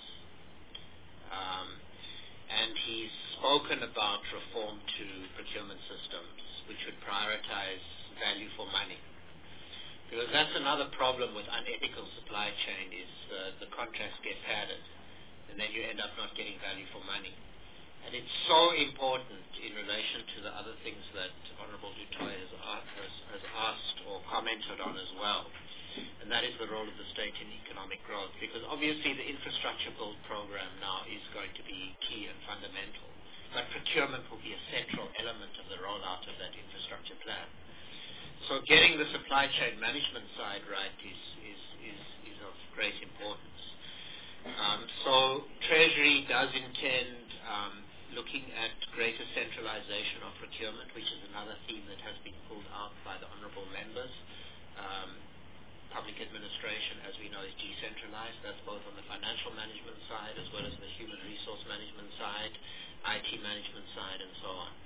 And he's spoken about reform to procurement systems, which would prioritize value for money. Because that's another problem with unethical supply chain is the contracts get padded. and then you end up not getting value for money. And it's so important in relation to the other things that Honorable Du Toit has asked or commented on as well, and that is the role of the state in economic growth, because obviously the infrastructure build program now is going to be key and fundamental, but procurement will be a central element of the rollout of that infrastructure plan. So getting the supply chain management side right is of great importance. So Treasury does intend looking at greater centralization of procurement, which is another theme that has been pulled out by the honourable members. Public administration, as we know, is decentralized. That's both on the financial management side as well as the human resource management side, IT management side, and so on.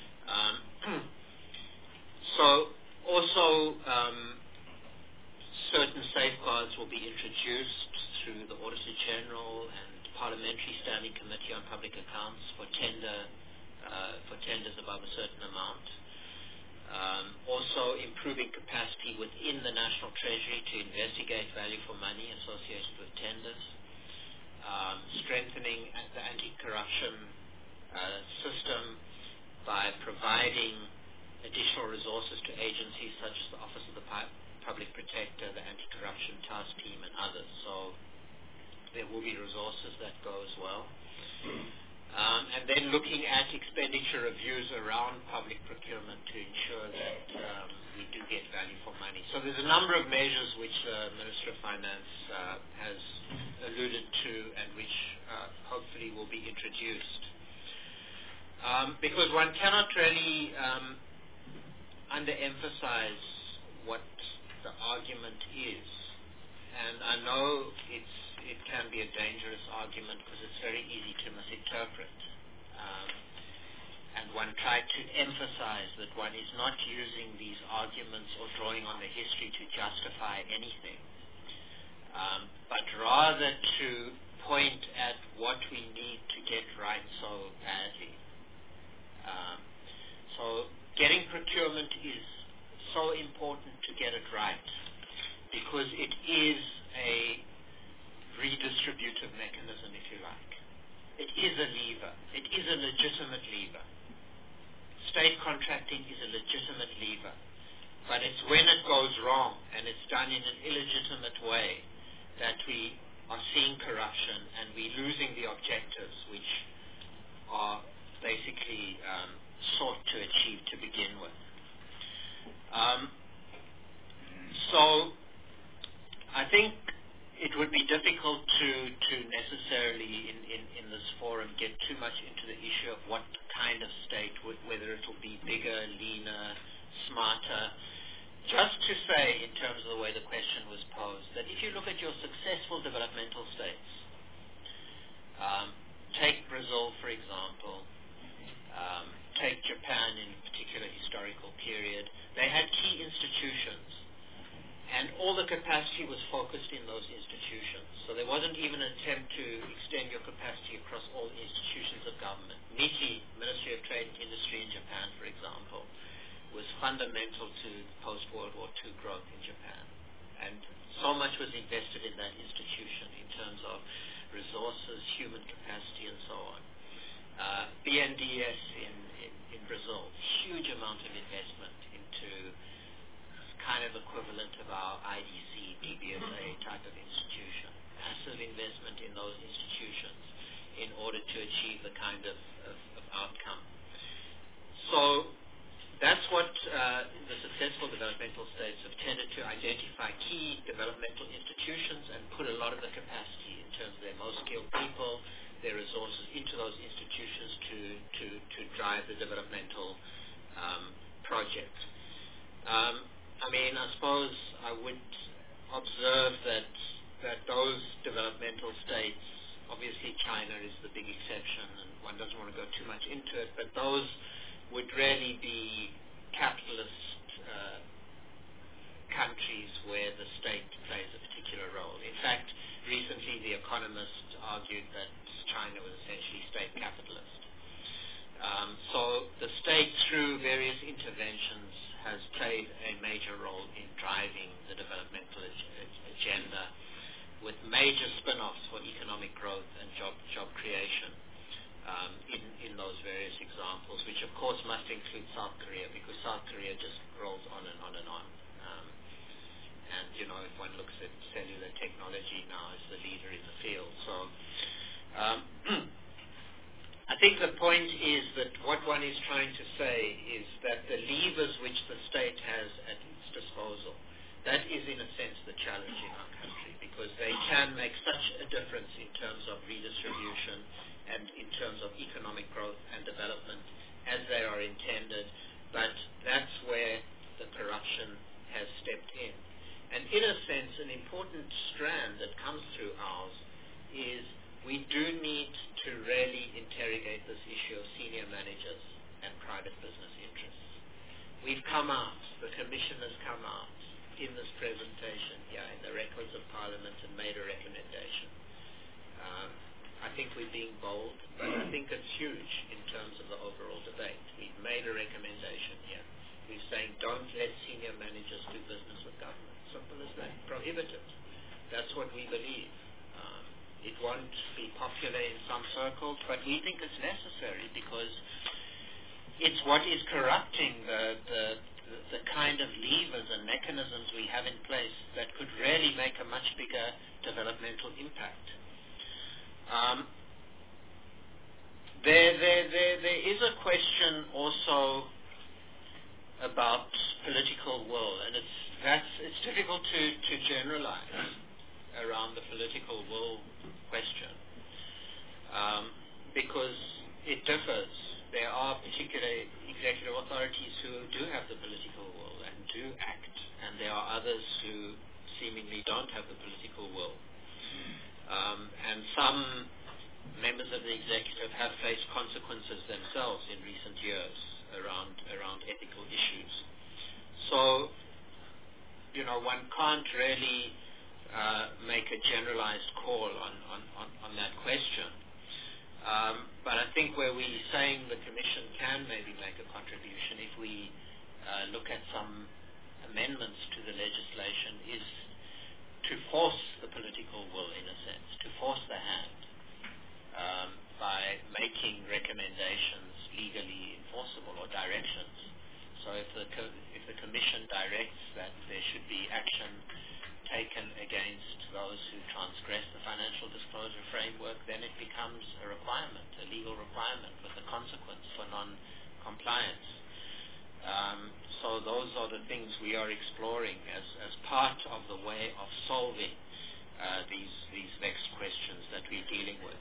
Certain safeguards will be introduced through the Auditor General and Parliamentary Standing Committee on Public Accounts for tenders above a certain amount. Also improving capacity within the National Treasury to investigate value for money associated with tenders. Strengthening the anti-corruption system by providing additional resources to agencies such as the Office of the Public Protector, the Anti-Corruption Task Team, and others. So there will be resources that go as well. And then looking at expenditure reviews around public procurement to ensure that we do get value for money. So there's a number of measures which the Minister of Finance has alluded to and which hopefully will be introduced. Because one cannot really underemphasize what the argument is. And I know it can be a dangerous argument because it's very easy to misinterpret. And one tried to emphasize that one is not using these arguments or drawing on the history to justify anything, but rather to point at what we need to get right so badly. So getting procurement is so important to get it right because it is a redistributive mechanism, if you like. It is a lever. It is a legitimate lever. State contracting is a legitimate lever. But it's when it goes wrong and it's done in an illegitimate way that we are seeing corruption and we're losing the objectives which are basically sought to achieve to begin with. So I think it would be difficult to necessarily in this forum get too much into the issue of what kind of state, whether it will be bigger, leaner, smarter. Just to say, in terms of the way the question was posed, that if you look at your successful developmental states, take Brazil, for example, take Japan in a particular historical period, they had key institutions, and all the capacity was focused in those institutions. So there wasn't even an attempt to extend your capacity across all institutions of government. MITI, Ministry of Trade and Industry in Japan, for example, was fundamental to post-World War II growth in Japan. And so much was invested in that institution in terms of resources, human capacity, and so on. BNDES in Brazil, huge amount of investment into kind of equivalent of our IDC, DBSA type of institution. Massive investment in those institutions in order to achieve the kind of outcome. So that's what the successful developmental states have tended to identify key developmental institutions and put a lot of the capacity in terms of their most skilled people, their resources into those institutions to drive the developmental projects. I suppose I would observe that those developmental states, obviously China is the big exception and one doesn't want to go too much into it, but those would really be capitalist countries where the state plays a particular role. In fact, recently The Economist argued that China was essentially state capitalist. So the state, through various interventions, has played a major role in driving the developmental agenda. with major spin-offs for economic growth and job creation in those various examples, which of course must include South Korea, because South Korea just rolls on and on and on. And if one looks at cellular technology now as the leader in the field. So I think the point is that what one is trying to say is that the levers which the state has at its disposal, that is in a sense the challenge in our country, because they can make such a difference in terms of redistribution and in terms of economic growth and development as they are intended, but that's where the corruption has stepped in. And in a sense, an important strand that comes through ours is we do need to really interrogate this issue of senior managers and private business interests. We've come out, the Commission has come out in this presentation here in the records of Parliament and made a recommendation. I think we're being bold, but I think it's huge in terms of the overall debate. We've made a recommendation here. We're saying don't let senior managers do business with government. Simple as that. Prohibit it. That's what we believe. It won't be popular in some circles, but we think it's necessary because it's what is corrupting the kind of levers and mechanisms we have in place that could really make a much bigger developmental impact. There is a question also about political will, and it's difficult to generalize around the political will question because it differs. There are particular executive authorities who do have the political will and do act, and there are others who seemingly don't have the political will. And some members of the executive have faced consequences themselves in recent years around ethical issues. So, one can't really make a generalized call on that question. But I think where we're saying the Commission can maybe make a contribution if we look at some amendments to the legislation is to force the political will, in a sense, to force the hand by making recommendations legally enforceable or directions. So if the Commission directs that there should be action taken against those who transgress the financial disclosure framework, then it becomes a requirement, a legal requirement with a consequence for non-compliance. So those are the things we are exploring as part of the way of solving these vexed questions that we're dealing with.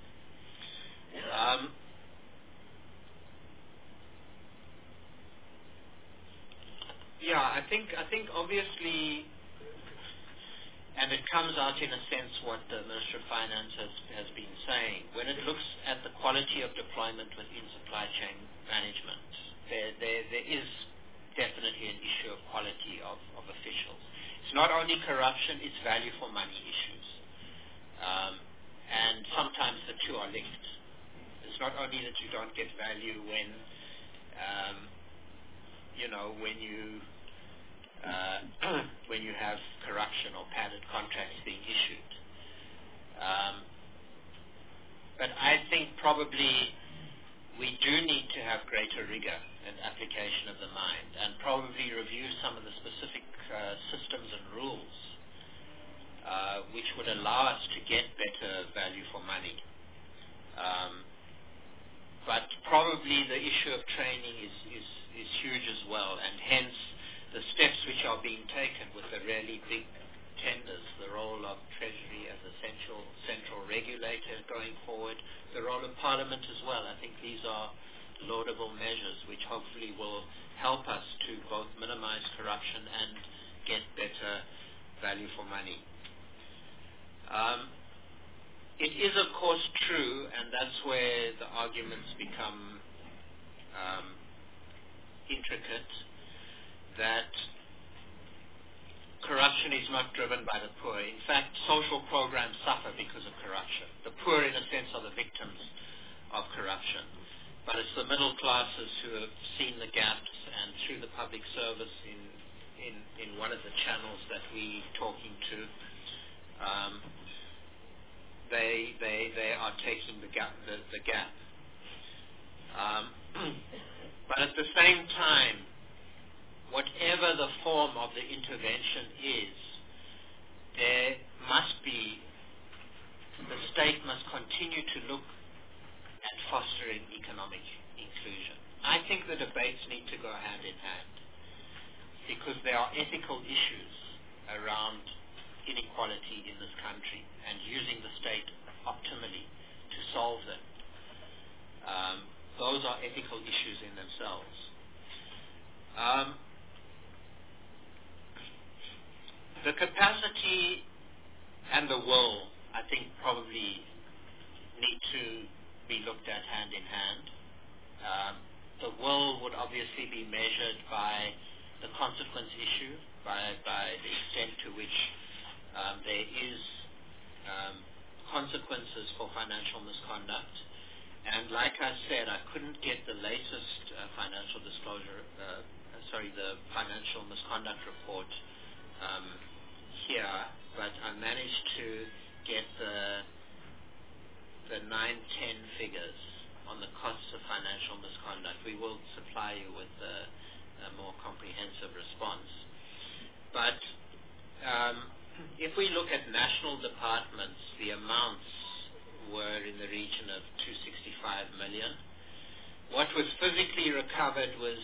I think obviously, and it comes out in a sense what the Minister of Finance has been saying, when it looks at the quality of deployment within supply chain management, there is definitely an issue of quality of officials. It's not only corruption, it's value for money issues. And sometimes the two are linked. It's not only that you don't get value when you have corruption or padded contracts being issued. But I think probably we do need to have greater rigor and application of the mind, and probably review some of the specific systems and rules which would allow us to get better value for money. But probably the issue of training is huge as well, and hence the steps which are being taken with the really big tenders, the role of Treasury as a central regulator going forward, the role of Parliament as well. I think these are laudable measures which hopefully will help us to both minimize corruption and get better value for money. It is of course true, and that's where the arguments become intricate, that corruption is not driven by the poor. In fact, social programs suffer because of corruption. The poor, in a sense, are the victims of corruption. But it's the middle classes who have seen the gaps, and through the public service in one of the channels that we're talking to, they are taking the gap. But at the same time, whatever the form of the intervention is, the state must continue to look at fostering economic inclusion. I think the debates need to go hand in hand because there are ethical issues around inequality in this country and using the state optimally to solve them. Those are ethical issues in themselves. The capacity and the will, I think, probably need to be looked at hand in hand. The will would obviously be measured by the consequence issue, by the extent to which there is consequences for financial misconduct. And like I said, I couldn't get the latest financial disclosure, the financial misconduct report here, but I managed to get the 9-10 figures on the costs of financial misconduct. We will supply you with a more comprehensive response. But if we look at national departments, the amounts were in the region of 265 million. What was physically recovered was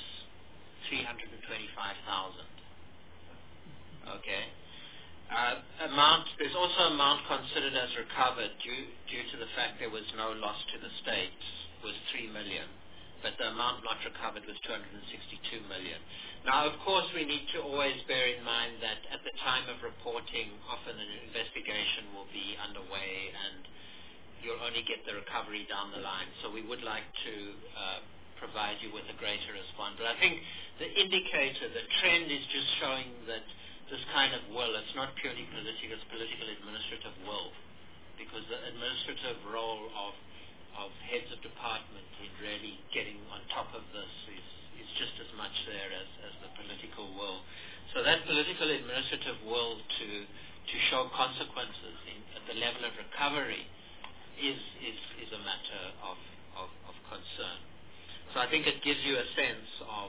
325,000. Okay. There's also amount considered as recovered due to the fact there was no loss to the state was 3 million, but the amount not recovered was 262 million. Now, of course, we need to always bear in mind that at the time of reporting, often an investigation will be underway and you'll only get the recovery down the line. So we would like to provide you with a greater response. But I think the indicator, the trend is just showing that this kind of will, it's not purely political, it's political administrative will, because the administrative role of heads of department in really getting on top of this is just as much there as the political will. So that political administrative will to show consequences at the level of recovery is a matter of concern. So I think it gives you a sense of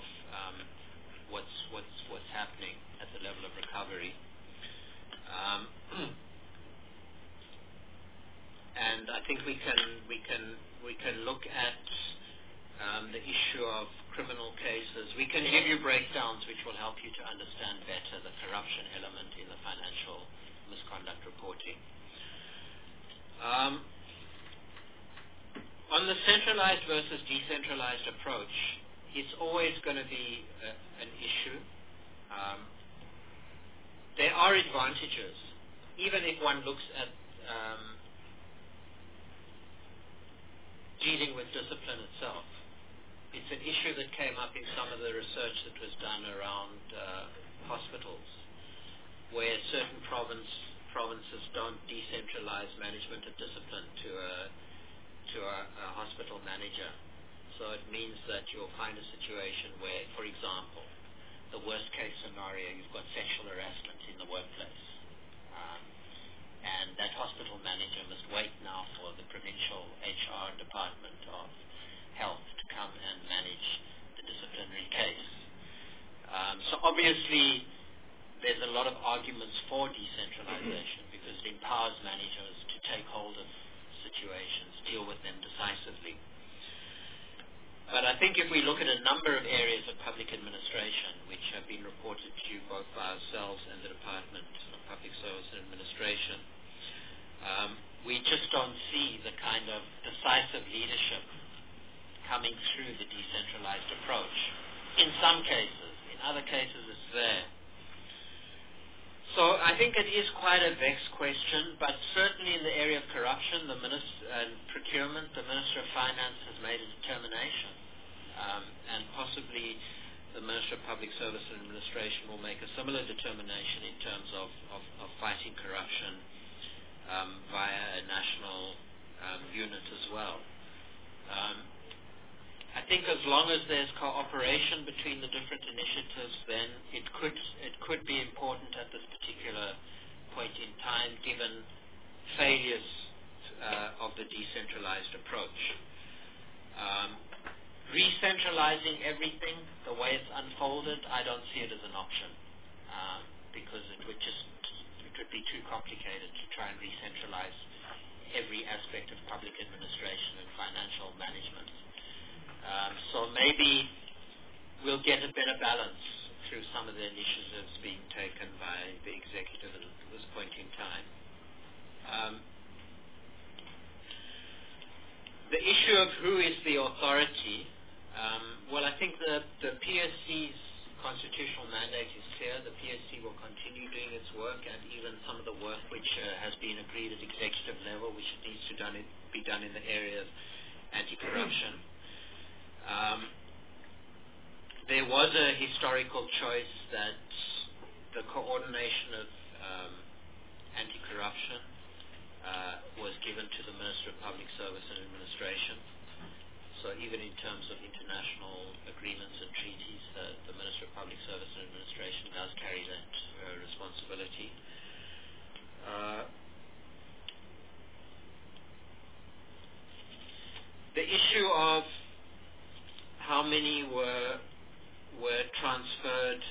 what's happening at the level of recovery. And I think we can look at the issue of criminal cases. We can give you breakdowns which will help you to understand better the corruption element in the financial misconduct reporting. On the centralized versus decentralized approach, it's always going to be an issue. There are advantages, even if one looks at dealing with discipline itself. It's an issue that came up in some of the research that was done around hospitals, where certain provinces don't decentralize management of discipline to a hospital manager. So it means that you'll find a situation where, for example, the worst case scenario, you've got sexual harassment in the workplace. And that hospital manager must wait now for the provincial HR department of health to come and manage the disciplinary case. So obviously, there's a lot of arguments for decentralization because it empowers managers to take hold of situations, deal with them decisively. But I think if we look at a number of areas of public administration which have been reported to you both by ourselves and the Department of Public Service and Administration, we just don't see the kind of decisive leadership coming through the decentralized approach. In some cases, in other cases it's there. So I think it is quite a vexed question, but certainly in the area of corruption and procurement, the Minister of Finance has made a determination, and possibly the Minister of Public Service and Administration will make a similar determination in terms of fighting corruption via a national unit as well. I think as long as there's cooperation between the different initiatives, then it could be important at this particular point in time, given failures of the decentralized approach. Re-centralizing everything the way it's unfolded, I don't see it as an option, because it would be too complicated to try and re-centralize every aspect of public administration and financial management. So maybe we'll get a better balance through some of the initiatives being taken by the executive at this point in time. The issue of who is the authority, well, I think the PSC's constitutional mandate is clear. The PSC will continue doing its work, and even some of the work which has been agreed at executive level, which needs to be done in the area of anti-corruption. There was a historical choice that the coordination of anti-corruption was given to the Minister of Public Service and Administration. So even in terms of international agreements and treaties, the Minister of Public Service and Administration does carry that responsibility. The issue of how many were transferred,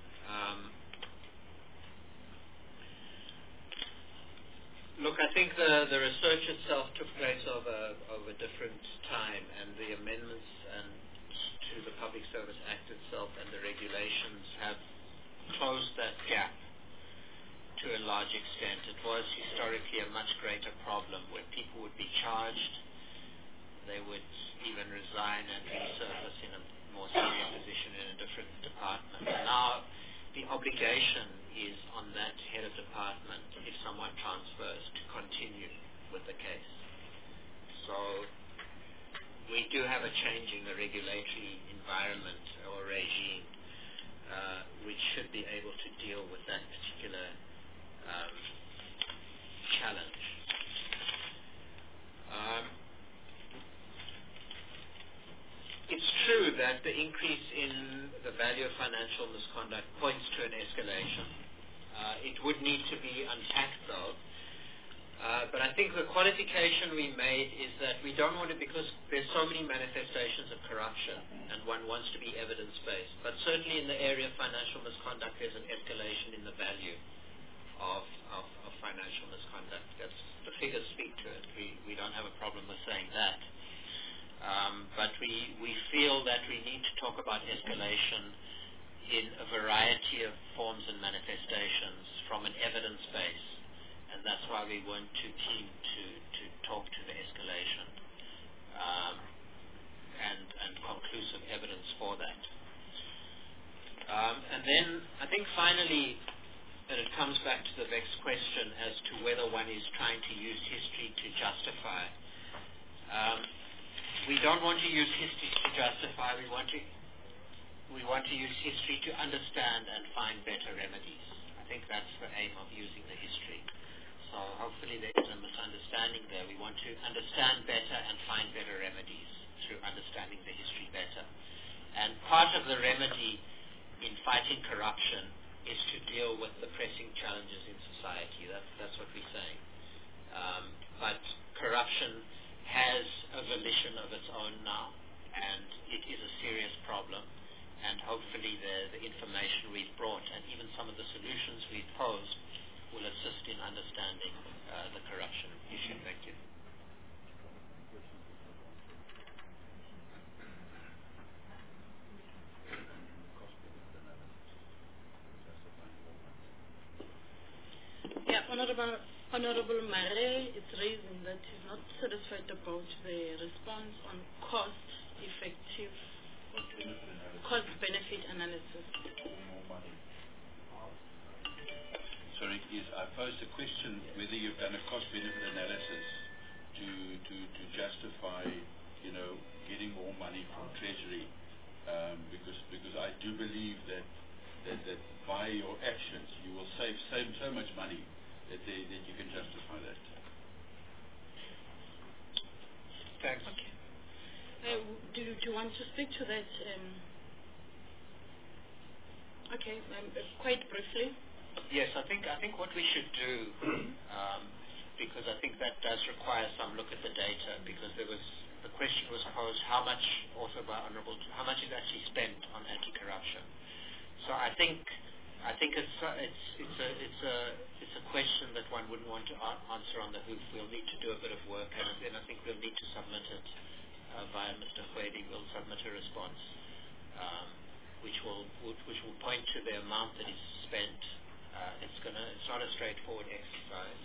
look, I think the research itself took place over different time, and the amendments to the Public Service Act itself and the regulations have closed that gap to a large extent. It was historically a much greater problem where people would be charged, they would even resign and resurface in a more senior position in a different department. Now, the obligation is on that head of department, if someone transfers, to continue with the case. So we do have a change in the regulatory environment or regime, which should be able to deal with that particular challenge. It's true that the increase in the value of financial misconduct points to an escalation. It would need to be unpacked, though. But I think the qualification we made is that we don't want to, because there's so many manifestations of corruption, and one wants to be evidence-based. But certainly in the area of financial misconduct, there's an escalation in the value of financial misconduct. The figures speak to it. We don't have a problem with saying that. But we feel that we need to talk about escalation in a variety of forms and manifestations from an evidence base, and that's why we weren't too keen to talk to the escalation and conclusive evidence for that. And then I think finally that it comes back to the vexed question as to whether one is trying to use history to justify. We don't want to use history to justify. We want to use history to understand and find better remedies. I think that's the aim of using the history. So hopefully there is a misunderstanding there. We want to understand better and find better remedies through understanding the history better. And part of the remedy in fighting corruption is to deal with the pressing challenges in society. That's what we're saying. But corruption has a volition of its own now, and it is a serious problem, and hopefully the information we've brought and even some of the solutions we've posed will assist in understanding the corruption issue. Thank you. Yeah, Honorable Mare is raising that he's not satisfied about the response on cost-benefit analysis. Sorry, yes, I posed a question whether you've done a cost-benefit analysis to justify, getting more money from Treasury, because I do believe that by your actions you will save so much money that you can justify that. Thanks. Okay. Do you want to speak to that? Okay, quite briefly. Yes, I think what we should do because I think that does require some look at the data, because the question was posed, how much is actually spent on anti-corruption? So I think it's a question that one wouldn't want to answer on the hoof. We'll need to do a bit of work, and then I think we'll need to submit it via Mr. Khwedi. We'll submit a response which will point to the amount that is spent. It's not a straightforward exercise.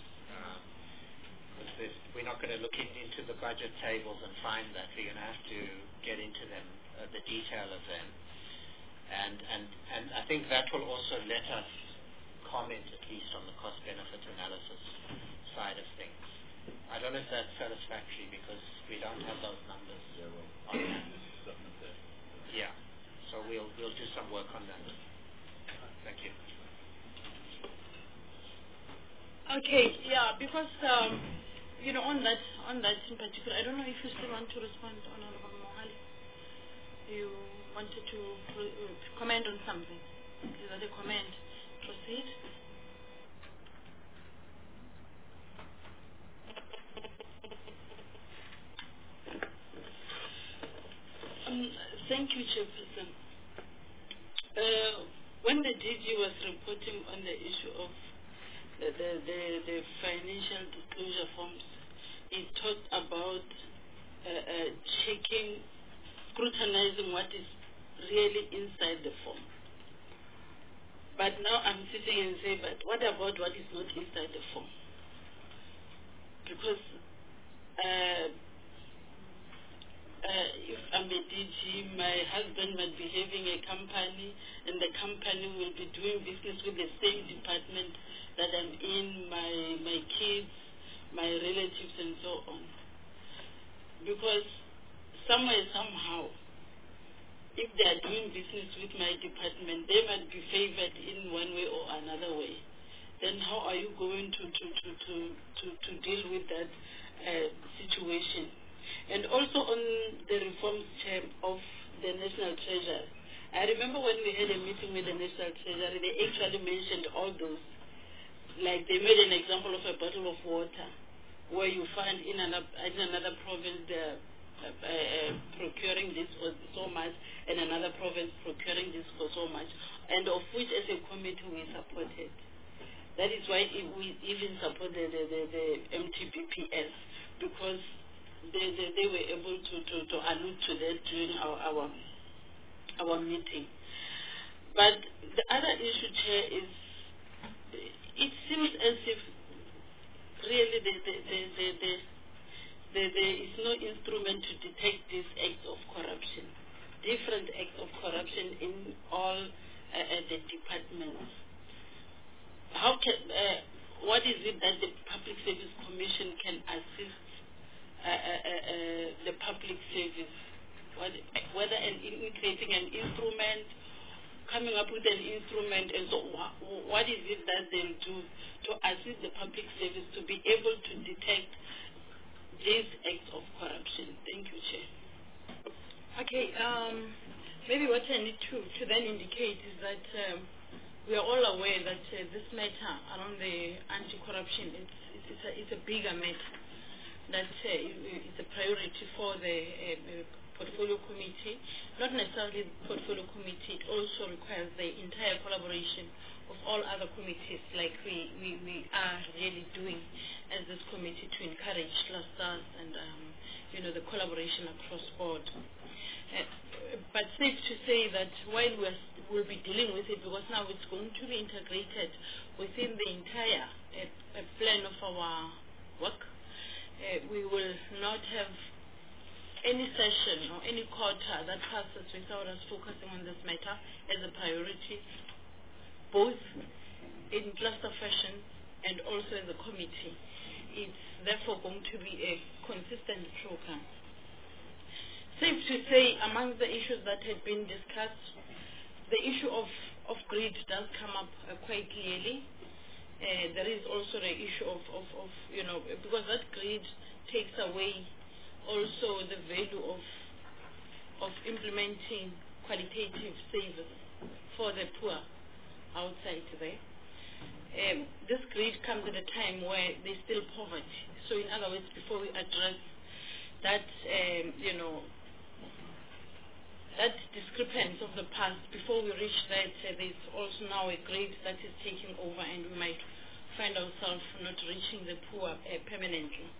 We're not going to look into the budget tables and find that. We're going to have to get into them, the detail of them. And I think that will also let us comment at least on the cost-benefit analysis side of things. I don't know if that's satisfactory, because we don't have those numbers. Yeah. So we'll do some work on that. Thank you. Okay, yeah, because on that in particular, I don't know if you still want to respond, Honorable Mohale. You wanted to comment on something. Is that a comment? Proceed. Thank you, Chairperson. When the DG was reporting on the issue of the financial disclosure forms, he talked about checking, scrutinizing what is really inside the form. But now I'm sitting and say, but what about what is not inside the form? Because if I'm a DG, my husband might be having a company, and the company will be doing business with the same department that I'm in, my kids, my relatives, and so on. Because somewhere, somehow, if they are doing business with my department, they might be favored in one way or another way. Then how are you going to deal with that situation? And also on the reforms chair of the National Treasury, I remember when we had a meeting with the National Treasury, they actually mentioned all those. Like they made an example of a bottle of water, where you find in another province procuring this for so much, and another province procuring this for so much, and of which as a committee we supported. That is why we even support the MTBPS, because they were able to allude to that during our meeting. But the other issue, Chair, is it seems as if really there is no instrument to detect these acts of corruption, different acts of corruption in all the departments. How can what is it that the Public Service Commission can assist the public service, whether in creating an instrument, coming up with an instrument, and so what is it that they'll do to assist the public service to be able to detect these acts of corruption? Thank you, Chair. Okay, maybe what I need to then indicate is that we are all aware that this matter around the anti-corruption it's a bigger matter. That it's a priority for the portfolio committee, not necessarily the portfolio committee. It also requires the entire collaboration of all other committees, like we are really doing as this committee, to encourage clusters and the collaboration across board. But safe to say that while we'll be dealing with it, because now it's going to be integrated within the entire plan of our work. We will not have any session or any quarter that passes without us focusing on this matter as a priority, both in cluster fashion and also as a committee. It's therefore going to be a consistent program. Safe to say, among the issues that have been discussed, the issue of grid does come up quite clearly. There is also the issue of because that grid takes away also the value of implementing qualitative service for the poor outside there. this grade comes at a time where there's still poverty. So in other words, before we address that, that discrepancy of the past, before we reach that, there's also now a grade that is taking over, and we might find ourselves not reaching the poor permanently.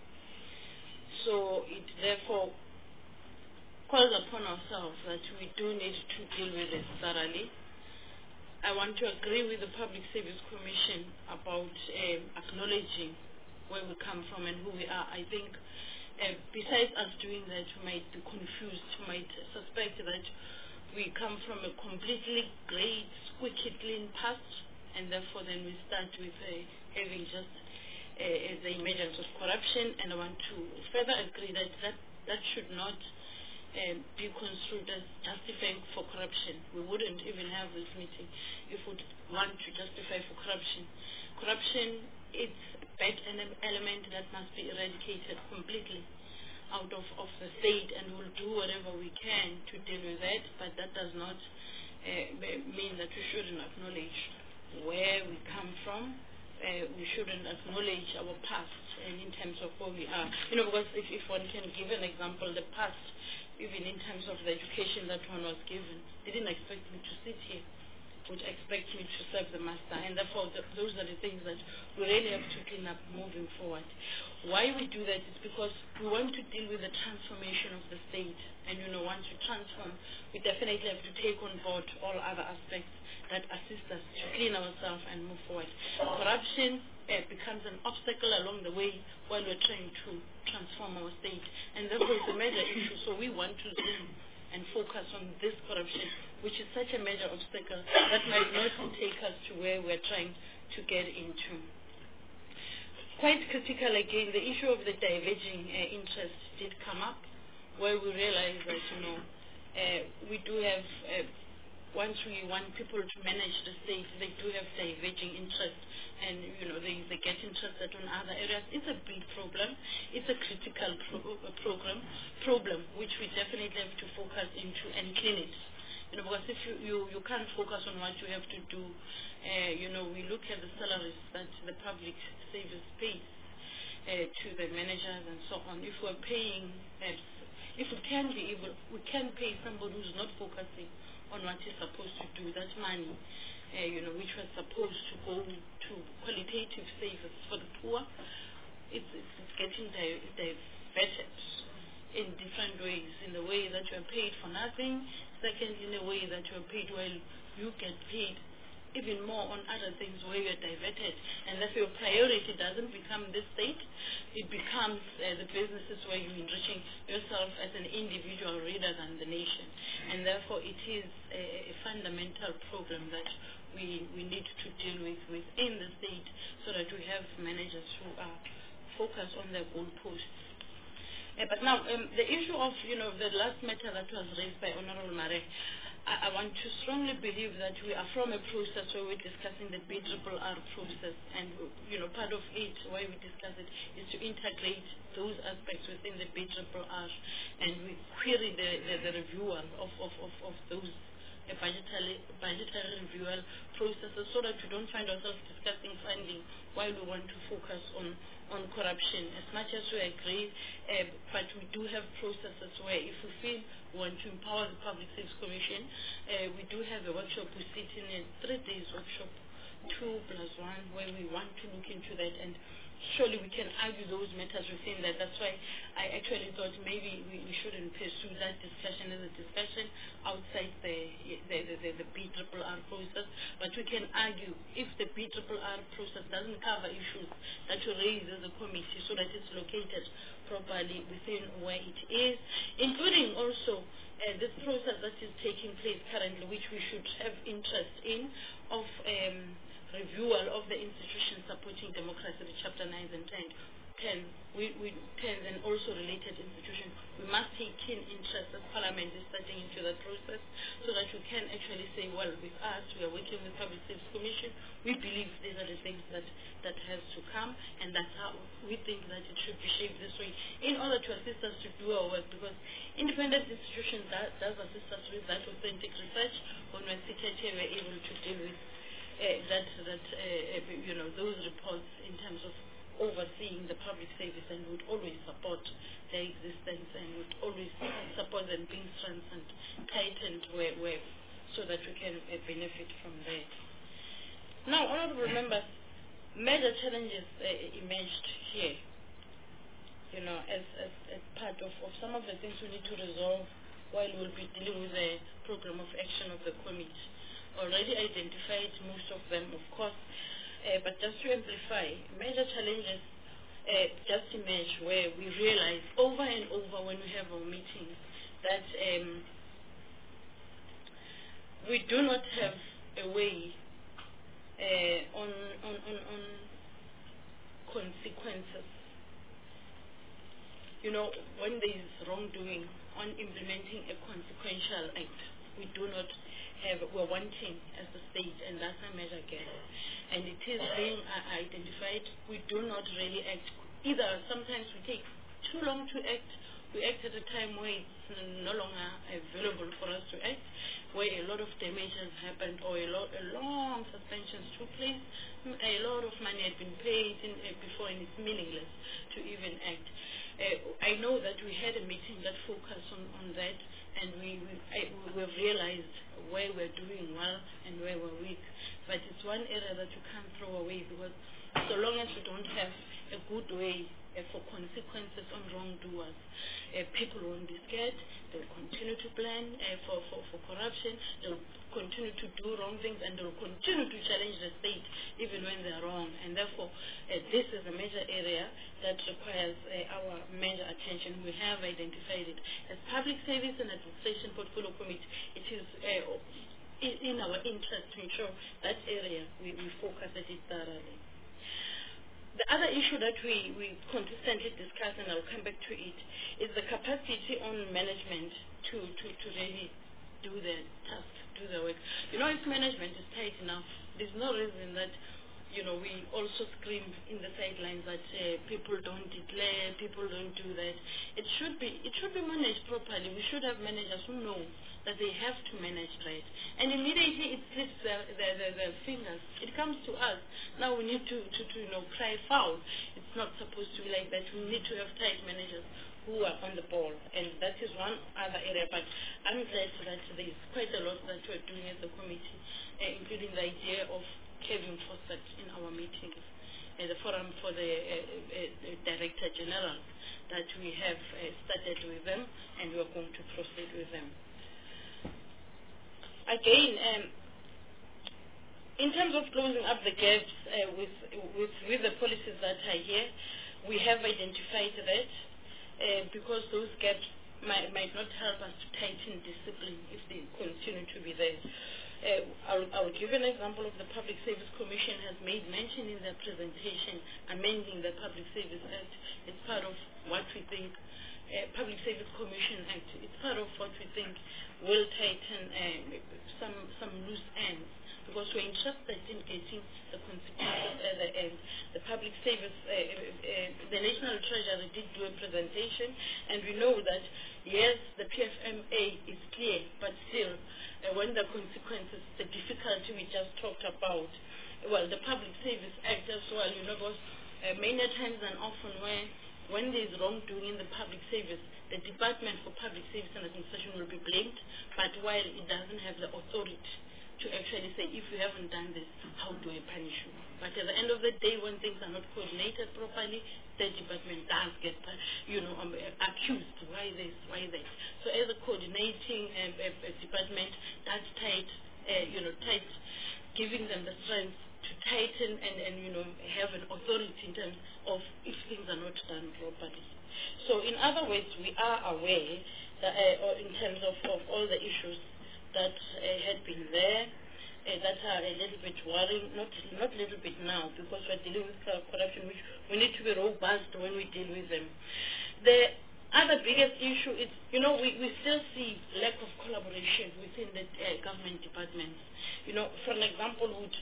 So it therefore calls upon ourselves that we do need to deal with this thoroughly. I want to agree with the Public Service Commission about acknowledging where we come from and who we are. I think besides us doing that, we might be confused, we might suspect that we come from a completely great, squeaky clean past, and therefore then we start with having just the emergence of corruption. And I want to further agree that should not be construed as justifying for corruption. We wouldn't even have this meeting if we want to justify for corruption. Corruption, it's a bad element that must be eradicated completely out of the state, and we'll do whatever we can to deal with that, but that does not mean that we shouldn't acknowledge where we come from. We shouldn't acknowledge our past and in terms of where we are. Because if one can give an example, the past, even in terms of the education that one was given, they didn't expect me to sit here, would expect me to serve the master, and therefore those are the things that we really have to clean up moving forward. Why we do that is because we want to deal with the transformation of the state, and once we transform, we definitely have to take on board all other aspects that assist us to clean ourselves and move forward. Corruption becomes an obstacle along the way while we're trying to transform our state, and therefore it's a major issue. So we want to zoom and focus on this corruption, which is such a major obstacle that might not take us to where we're trying to get into. Quite critical again, the issue of the diverging interest did come up, where we realized that we do have once we want people to manage the state, they do have diverging interest, and they get interested on other areas. It's a big problem. It's a critical problem which we definitely have to focus into and clean it. Because if you can't focus on what you have to do, we look at the salaries that the public service pays to the managers and so on. If we're paying, if we can be able, we can pay somebody who's not focusing on what he's supposed to do. That money, which was supposed to go to qualitative service for the poor, it's getting diverted in different ways. In the way that you are paid for nothing. Second, in a way that you are paid while you get paid even more on other things where you are diverted. And therefore your priority doesn't become the state, it becomes the businesses where you're enriching yourself as an individual rather than the nation. And therefore it is a fundamental problem that we need to deal with within the state, so that we have managers who are focused on their goalposts. But now, the issue of, the last matter that was raised by Honorable Mare, I want to strongly believe that we are from a process where we're discussing the BRRR process, and part of it, why we discuss it, is to integrate those aspects within the BRRR, and we query the reviewal of those budgetary reviewal processes, so that we don't find ourselves discussing funding while we want to focus on corruption. As much as we agree, but we do have processes where if we feel we want to empower the Public Service Commission, we do have a workshop. We sit in a 3-day workshop, 2+1, where we want to look into that, and surely we can argue those matters within that. That's why I actually thought maybe we shouldn't pursue that discussion as a discussion outside the BRRR process, but we can argue if the BRRR process doesn't cover issues that you raise as a committee, so that it's located properly within where it is, including also this process that is taking place currently, which we should have interest in, of reviewal of the institutions supporting democracy, the Chapter 9 and 10, and also related institutions. We must take keen interest as Parliament is starting into that process, so that we can actually say, well, with us, we are working with the Public Service Commission. We believe these are the things that has to come, and that's how we think that it should be shaped this way, in order to assist us to do our work, because independent institutions does assist us with that authentic research. When we're seated here, we're able to deal with those reports in terms of overseeing the public service, and would always support their existence and would always support them being strengthened, tightened so that we can benefit from that. Now, honorable members, major challenges emerged here, as part of some of the things we need to resolve while we'll be dealing with the program of action of the committee. Already identified most of them, of course, but just to amplify, major challenges just emerge where we realize over and over when we have our meetings that we do not have a way on consequences. When there is wrongdoing on implementing a consequential act, we do not have, we're wanting as a state, and that's a major gap. And it is being identified. We do not really act. Either sometimes we take too long to act, we act at a time where it's no longer available for us to act, where a lot of damage has happened, or a long suspension took place, a lot of money had been paid before, and it's meaningless to even act. I know that we had a meeting that focused on that, and we've realized where we're doing well and where we're weak. But it's one area that you can't throw away, because so long as we don't have a good way for consequences on wrongdoers, people won't be scared. They'll continue to plan for corruption. They'll continue to do wrong things, and they'll continue to challenge the state even when they're wrong. And therefore, this is a major area that requires our major attention. We have identified it. As Public Service and Administration Portfolio Committee, it is in our interest to ensure that area we focus at it thoroughly. The other issue that we consistently discuss, and I'll come back to it, is the capacity on management to really do the task, do the work. If management is tight enough, there's no reason that we also scream in the sidelines that people don't declare, people don't do that. It should be managed properly. We should have managers who know that they have to manage right. And immediately it slips their fingers. It comes to us. Now we need to cry foul. It's not supposed to be like that. We need to have tight managers who are on the ball. And that is one other area. But I'm glad that there is quite a lot that we're doing as a committee, including the idea of having fostered in our meetings the forum for the Director General, that we have started with them and we are going to proceed with them. Again, in terms of closing up the gaps with the policies that are here, we have identified that because those gaps might not help us to tighten discipline if they continue to be there. I'll give an example of the Public Service Commission has made mention in their presentation amending the Public Service Act. It's part of what we think, Public Service Commission Act, it's part of what we think will tighten some loose ends, because we're interested in getting the consequences at the end. The Public Service, the National Treasury did do a presentation, and we know that, yes, the PFMA is clear, but still, when the consequences, the difficulty we just talked about, well, the Public Service Act as well, because many times and often when there is wrongdoing in the public service, the Department for Public Service and Administration will be blamed, but while it doesn't have the authority to actually say, if you haven't done this, how do I punish you? But at the end of the day, when things are not coordinated properly, the department does get, accused. Why this? Why that? So as a coordinating department, that's tight, giving them the strength to tighten and have an authority in terms of if things are not done properly. So in other words, we are aware that, in terms of all the issues that had been there, that are a little bit worrying, not little bit now, because we're dealing with corruption, which we need to be robust when we deal with them. The other biggest issue is, we still see lack of collaboration within the government departments. For an example,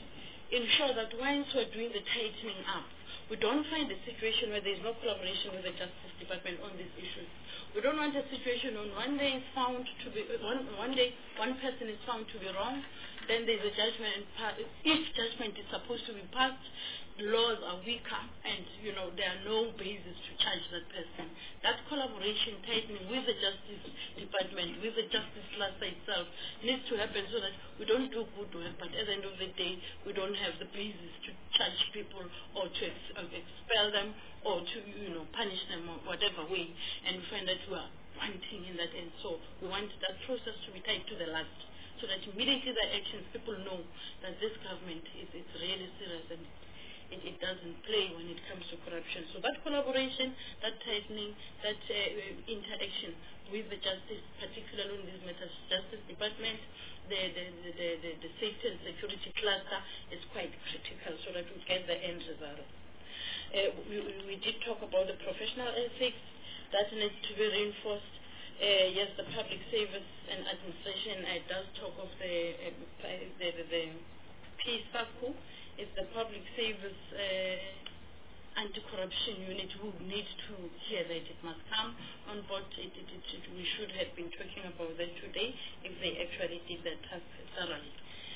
ensure that once we're doing the tightening up, we don't find a situation where there's no collaboration with the Justice Department on these issues. We don't want a situation on one day is found to be one day one person is found to be wrong, then there's a judgment. If judgment is supposed to be passed, laws are weaker, and there are no basis to charge that person. That collaboration, tightening with the Justice Department, with the Justice Cluster itself, needs to happen so that we don't do good work, but at the end of the day, we don't have the basis to charge people or to expel them or to punish them or whatever way, and we find that we are wanting in that end. So we want that process to be tied to the last, so that immediately the actions, people know that this government is really serious and it doesn't play when it comes to corruption. So that collaboration, that tightening, that interaction with the justice, particularly in these matters, Justice Department, the safety and security cluster is quite critical so that we get the end result. We did talk about the professional ethics. That needs to be reinforced. Yes, the public service and administration does talk of the PSACU. It's the public service anti-corruption unit who need to hear that it must come on board. We should have been talking about that today if they actually did that task thoroughly.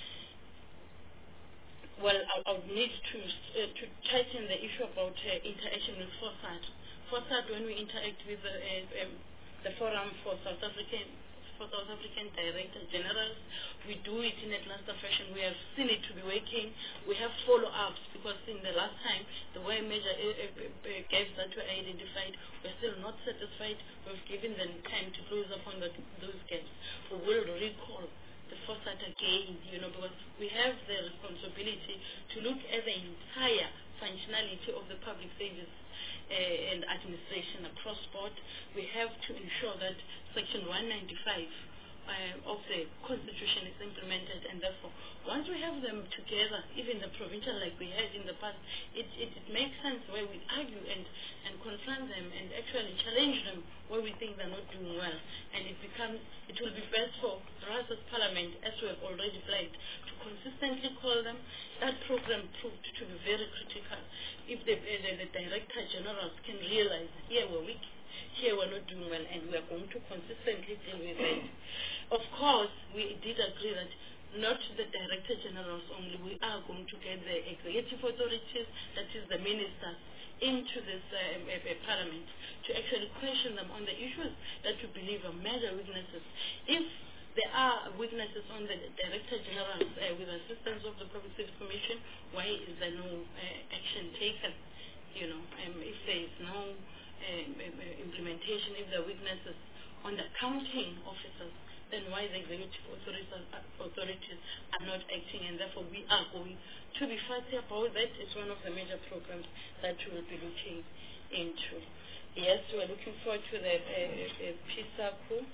Well, I would need to tighten the issue about interaction with FOSAD. FOSAD, when we interact with the Forum for South African Director Generals, we do it in a cluster fashion. We have seen it to be working. We have follow-ups because in the last time, the way major gaps that were identified were still not satisfied. We've given them time to close upon those gaps. We will recall the FOSAD again, because we have the responsibility to look at the entire functionality of the public service and administration across board. We have to ensure that Section 195 of the Constitution is implemented, and therefore, once we have them together, even the provincial like we had in the past, it makes sense where we argue and confront them and actually challenge them where we think they're not doing well. And it will be best for us as Parliament, as we have already flagged, to consistently call them. That program proved to be very critical. If the Director Generals can realize, here we're weak, here we're not doing well, and we're going to consistently deal with it. Of course, we did agree that not the Director Generals only, we are going to get the executive authorities, that is the ministers, into this Parliament to actually question them on the issues that we believe are major weaknesses. If there are weaknesses on the Director Generals with assistance of the Public Service Commission, why is there no action taken? If there is no implementation, if there are weaknesses on the accounting officers, then why the executive authorities are not acting, and therefore we are going to be fussy about that. It's one of the major programs that we will be looking into. Yes, we are looking forward to the PSACU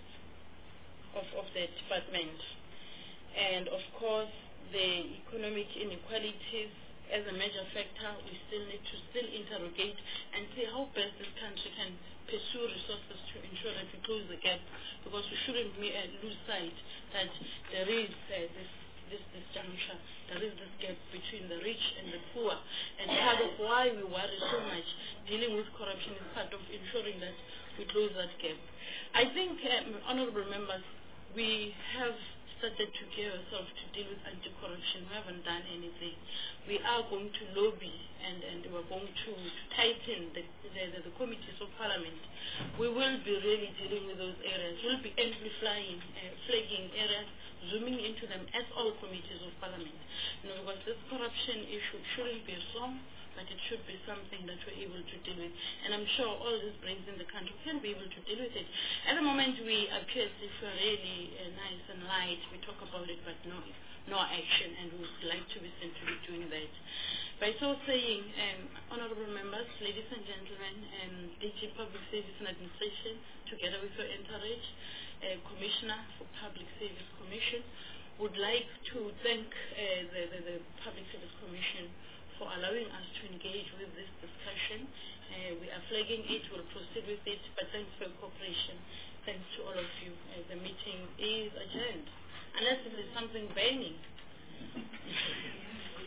of the department. And of course, the economic inequalities as a major factor, we still need to interrogate and see how best this country can pursue resources to ensure that we close the gap, because we shouldn't lose sight that there is this juncture, there is this gap between the rich and the poor, and part of why we worry so much dealing with corruption is part of ensuring that we close that gap. I think, honorable members, we have started to gear ourselves to deal with anti-corruption. We haven't done anything. We are going to lobby and we're going to tighten the committees of Parliament. We will be really dealing with those areas. We'll be amplifying, flagging areas, zooming into them as all committees of Parliament. Because this corruption issue shouldn't be strong, but it should be something that we're able to deal with. And I'm sure all these brains in the country can be able to deal with it. At the moment, we appear as if we're really nice and light. We talk about it, but no action, and we would like to be seen to be doing that. By so saying, honorable members, ladies and gentlemen, DG Public Service and Administration, together with your entourage, Commissioner for Public Service Commission, would like to thank the Public Service Commission for allowing us to engage with this discussion. We are flagging it, we'll proceed with it, but thanks for your cooperation. Thanks to all of you. The meeting is adjourned, unless there is something burning.